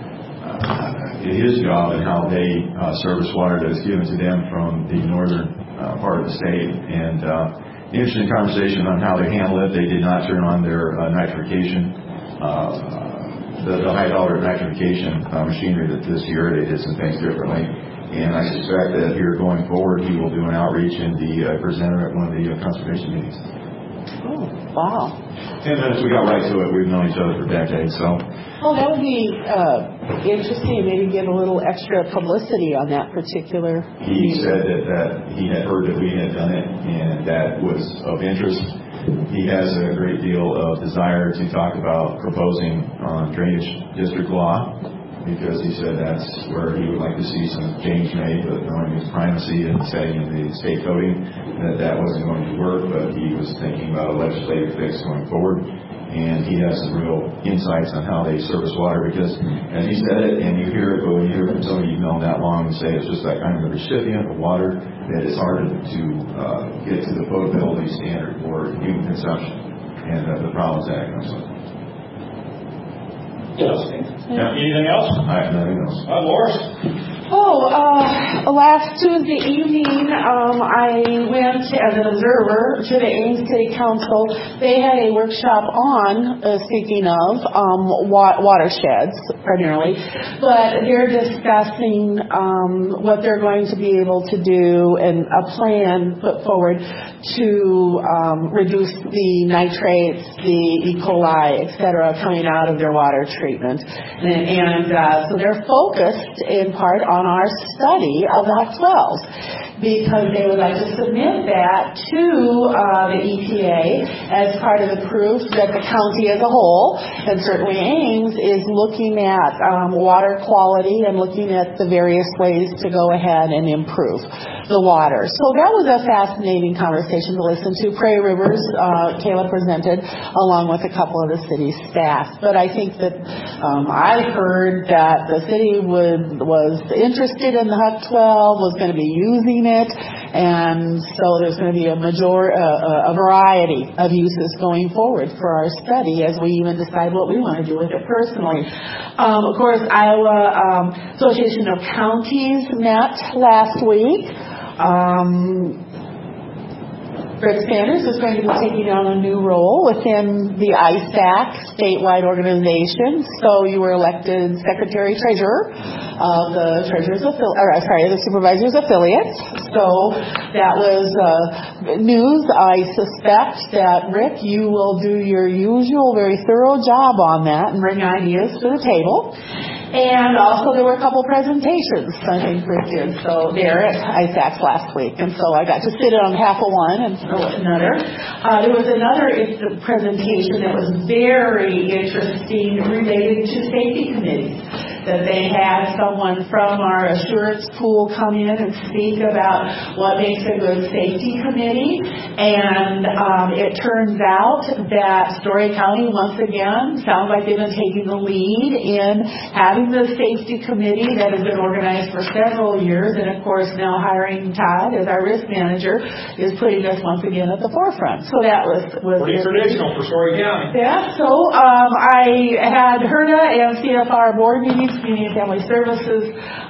D: uh, his job and how they uh, service water that is given to them from the northern uh, part of the state. And uh, interesting conversation on how they handle it. They did not turn on their uh, nitrification, uh, the, the high dollar nitrification uh, machinery that this year. They did some things differently. And I suspect that here going forward, he will do an outreach and be a presenter at one of the uh, conservation meetings.
C: Oh, wow.
D: Ten minutes, we got right to it. We've known each other for decades, so.
C: Oh, that would be uh, interesting. Maybe give a little extra publicity on that particular.
D: He said that, that he had heard that we had done it, and that was of interest. He has a great deal of desire to talk about proposing on drainage district law, because he said that's where he would like to see some change made, but knowing his primacy and setting in the state coding, that that wasn't going to work, but he was thinking about a legislative fix going forward. And he has some real insights on how they service water, because as he said it, and you hear it, but when you hear from somebody you've known that long and say it's just like I'm the recipient of water, that it's hard to uh, get to the potability standard for human consumption and uh, the problems that comes with.
A: Yes. Yeah. Anything else?
D: I have nothing else.
A: Uh, Loris?
C: Oh, uh, last Tuesday evening, um, I went as an observer to the Ames City Council. They had a workshop on, uh, speaking of, um, wa- watersheds, primarily, but they're discussing um, what they're going to be able to do and a plan put forward to um, reduce the nitrates, the E. coli, et cetera, coming out of their water treatment. And, and uh, so they're focused in part on our study of the H twelves because they would like to submit that to uh, the E P A as part of the proof that the county as a whole, and certainly Ames, is looking at um, water quality and looking at the various ways to go ahead and improve the water. So that was a fascinating conversation to listen to. Prairie Rivers, uh, Kayla presented, along with a couple of the city staff. But I think that um, I heard that the city would, was interested in the H twelve, was going to be using it, and so there's going to be a major, uh, a variety of uses going forward for our study as we even decide what we want to do with it personally. Um, of course, Iowa um, Association of Counties met last week. Um, Rick Sanders is going to be taking on a new role within the I S A C statewide organization. So you were elected Secretary Treasurer of the Treasurer's affili- or sorry, the Supervisor's Affiliate. So that was uh, news. I suspect that Rick, you will do your usual very thorough job on that and bring ideas to the table. And also there were a couple presentations I think Rick did so there at I S A C last week. And so I got to sit on half of one and another. Uh, there was another presentation that was very interesting related to safety committees. That they had someone from our assurance pool come in and speak about what makes a good safety committee. And um, it turns out that Story County, once again, sounds like they've been taking the lead in having the safety committee that has been organized for several years. And, of course, now hiring Todd as our risk manager is putting us once again at the forefront. So that was... was
A: pretty traditional for Story County.
C: Yeah, so um, I had HERDA and C F R board meetings, Community and Family Services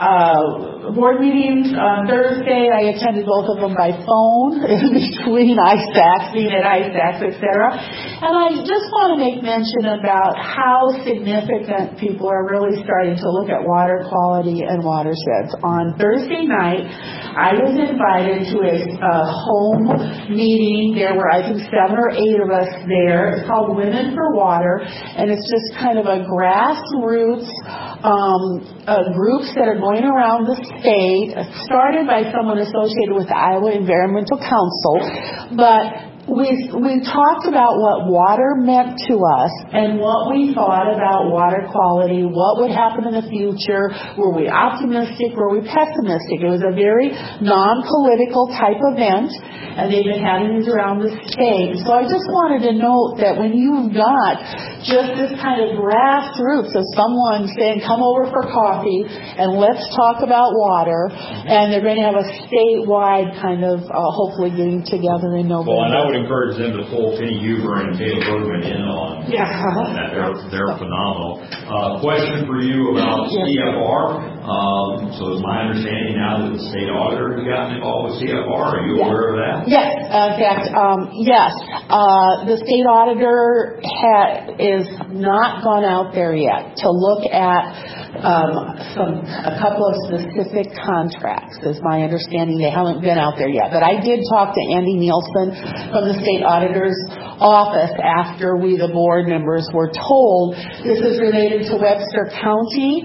C: uh, board meetings on Thursday. I attended both of them by phone in between I S A C, being at I S A C, et cetera. And I just want to make mention about how significant people are really starting to look at water quality and watersheds. On Thursday night, I was invited to a, a home meeting. There were, I think, seven or eight of us there. It's called Women for Water, and it's just kind of a grassroots Um, uh, groups that are going around the state, started by someone associated with the Iowa Environmental Council, but we we talked about what water meant to us and what we thought about water quality, what would happen in the future, were we optimistic, were we pessimistic. It was a very non-political type event, and they've been having these around the state. So I just wanted to note that when you've got just this kind of grassroots of someone saying, come over for coffee and let's talk about water, and they're going to have a statewide kind of uh, hopefully getting together in November.
A: Well, and I would encourage them to pull Penny Huber and Taylor Bergman in on
C: yeah.
A: that. They're, they're phenomenal. Uh, question for you about C F R. Um, so it's my understanding now that the state auditor has gotten involved with C F R. Are you
C: yeah.
A: aware of that?
C: Yes. In fact, um, yes. Uh, the state auditor ha- is not gone out there yet to look at um, some a couple of specific contracts. Is my understanding. They haven't been out there yet. But I did talk to Andy Nielsen from the state auditor's office after we, the board members, were told this is related to Webster County.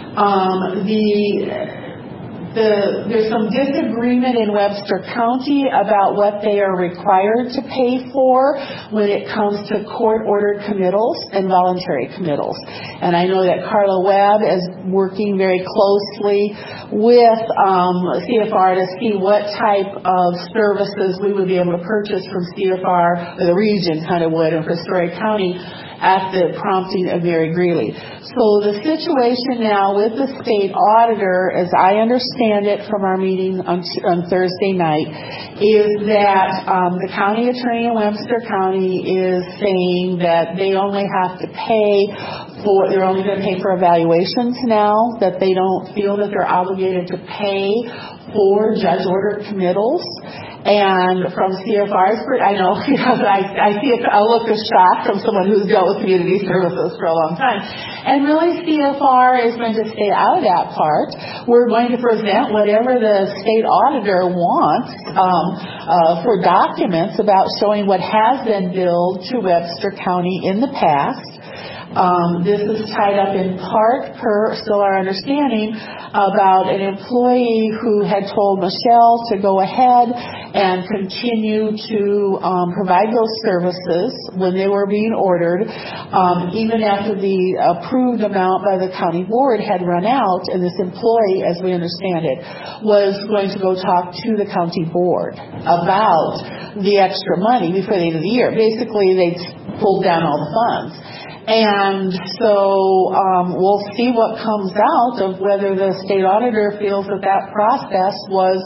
C: Um, the The, there's some disagreement in Webster County about what they are required to pay for when it comes to court-ordered committals and voluntary committals. And I know that Carla Webb is working very closely with um, C F R to see what type of services we would be able to purchase from C F R, or the region kind of would, and for Story County. at the prompting of Mary Greeley. So the situation now with the state auditor, as I understand it from our meeting on, on Thursday night, is that um, the county attorney in Webster County is saying that they only have to pay for, they're only going to pay for evaluations now, that they don't feel that they're obligated to pay for judge-ordered committals. And from C F R's, I know, you know I, I see a, a look of shock from someone who's dealt with community services for a long time. And really, C F R is going to stay out of that part. We're going to present whatever the state auditor wants um, uh, for documents about showing what has been billed to Webster County in the past. Um, this is tied up in part, per still our understanding, about an employee who had told Michelle to go ahead and continue to um, provide those services when they were being ordered, um, even after the approved amount by the county board had run out, and this employee, as we understand it, was going to go talk to the county board about the extra money before the end of the year. Basically, they pulled down all the funds. And so um, we'll see what comes out of whether the state auditor feels that that process was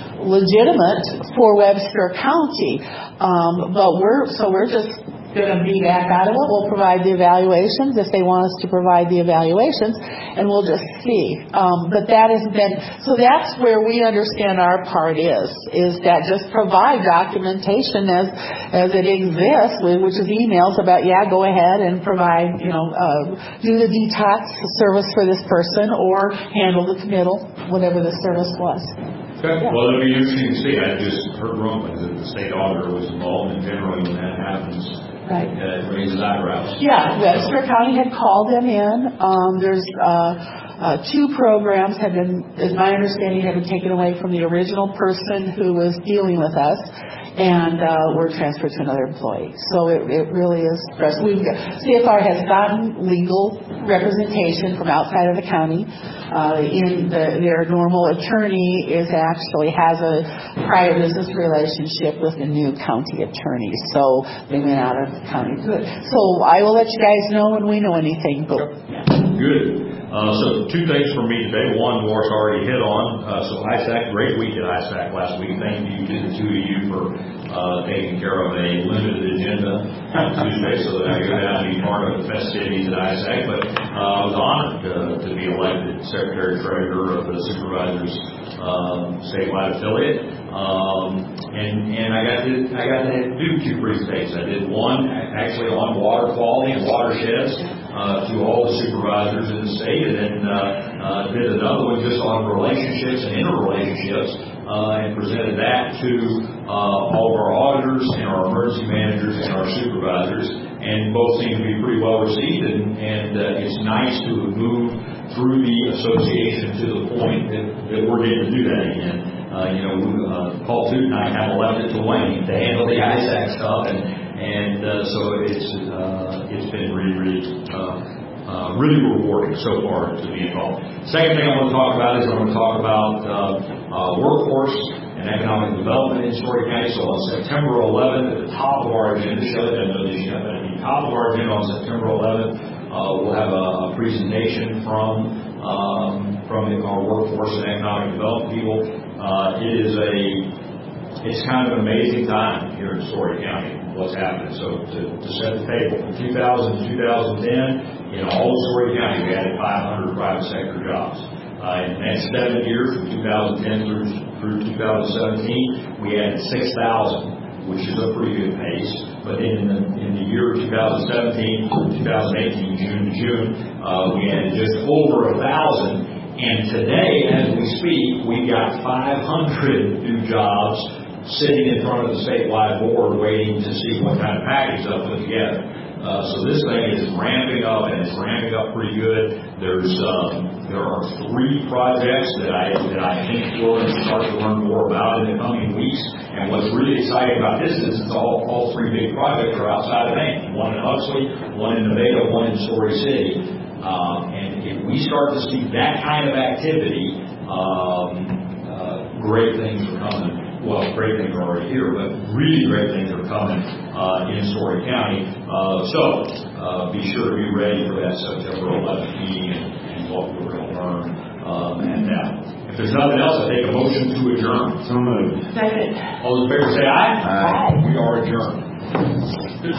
C: legitimate for Webster County. Um, but we're so we're just going to be back out of it. We'll provide the evaluations if they want us to provide the evaluations, and we'll just see. Um, but that has been, so that's where we understand our part is, is that just provide documentation as as it exists, which is emails about, yeah, go ahead and provide, you know, uh, do the detox service for this person or handle the committal, whatever the service was.
A: Okay. Yeah. Well, it'll be interesting to see. I just heard rumblings that the state auditor was involved, and generally when that happens, right. uh, it raises eyebrows.
C: Yeah, Webster County had called them in. Um, there's uh, uh, two programs have been, as my understanding, have been taken away from the original person who was dealing with us, and uh, were transferred to another employee. So it, it really is stressful. We've got, C F R has gotten legal representation from outside of the county. Uh, in the, their normal attorney is actually has a prior business relationship with the new county attorney, so they went out of the county. Good. So I will let you guys know when we know anything. But yeah.
A: Good. Uh, so two things for me today. One, Morris already hit on. Uh, so I S A C, great week at I S A C last week. Thank you to the two of you for uh, taking care of a limited agenda on Tuesday so that I go down and be part of the festivities at I S A C. But uh, I was honored to, to be elected Secretary Treasurer of the Supervisors um, statewide affiliate. Um, and and I got to I got to do two presentations. I did one actually on water quality and watersheds uh, to all the supervisors in the state, and then uh, uh, did another one just on relationships and interrelationships, uh, and presented that to uh, all of our auditors and our emergency managers and our supervisors, and both seem to be pretty well received, and, and uh, it's nice to move through the association to the point that, that we're getting to do that again. Uh, you know, uh, Paul Toot and I kind of left it to Wayne to handle the I S A C stuff, and and uh, so it's uh, it's been really really uh, uh, really rewarding so far to be involved. Second thing I want to talk about is I want to talk about uh, uh, workforce and economic development in Story County. So on September eleventh, at the top of our agenda, Shelley doesn't know this yet, but at the top of our agenda on September eleventh, uh, we'll have a, a presentation from um, from our workforce and economic development people. Uh, it is a, it's kind of an amazing time here in Story County, what's happening. So to, to set the table, from two thousand to two thousand ten, in all of Story County, we added five hundred private sector jobs. Uh, in the next seven years, from two thousand ten through, through two thousand seventeen, we added six thousand, which is a pretty good pace. But in the, in the year of two thousand seventeen, two thousand eighteen, June to June, uh, we added just over a thousand. And today, as we speak, we've got five hundred new jobs sitting in front of the statewide board waiting to see what kind of package they'll put together. Uh, so this thing is ramping up, and it's ramping up pretty good. There's um, there are three projects that I that I think we're going to start to learn more about in the coming weeks. And what's really exciting about this is it's all all three big projects are outside of Maine. One in Huxley, one in Nevada, one in Story City. Um, and if we start to see that kind of activity, um, uh, great things are coming. Well, great things are already here, but really great things are coming uh, in Story County. Uh, so uh, be sure to be ready for that September eleventh meeting and, and what we're going to learn um, at that. If there's nothing else, I take a motion to adjourn.
D: So moved.
C: Second.
A: All those in favor say aye.
D: Aye.
A: We are adjourned.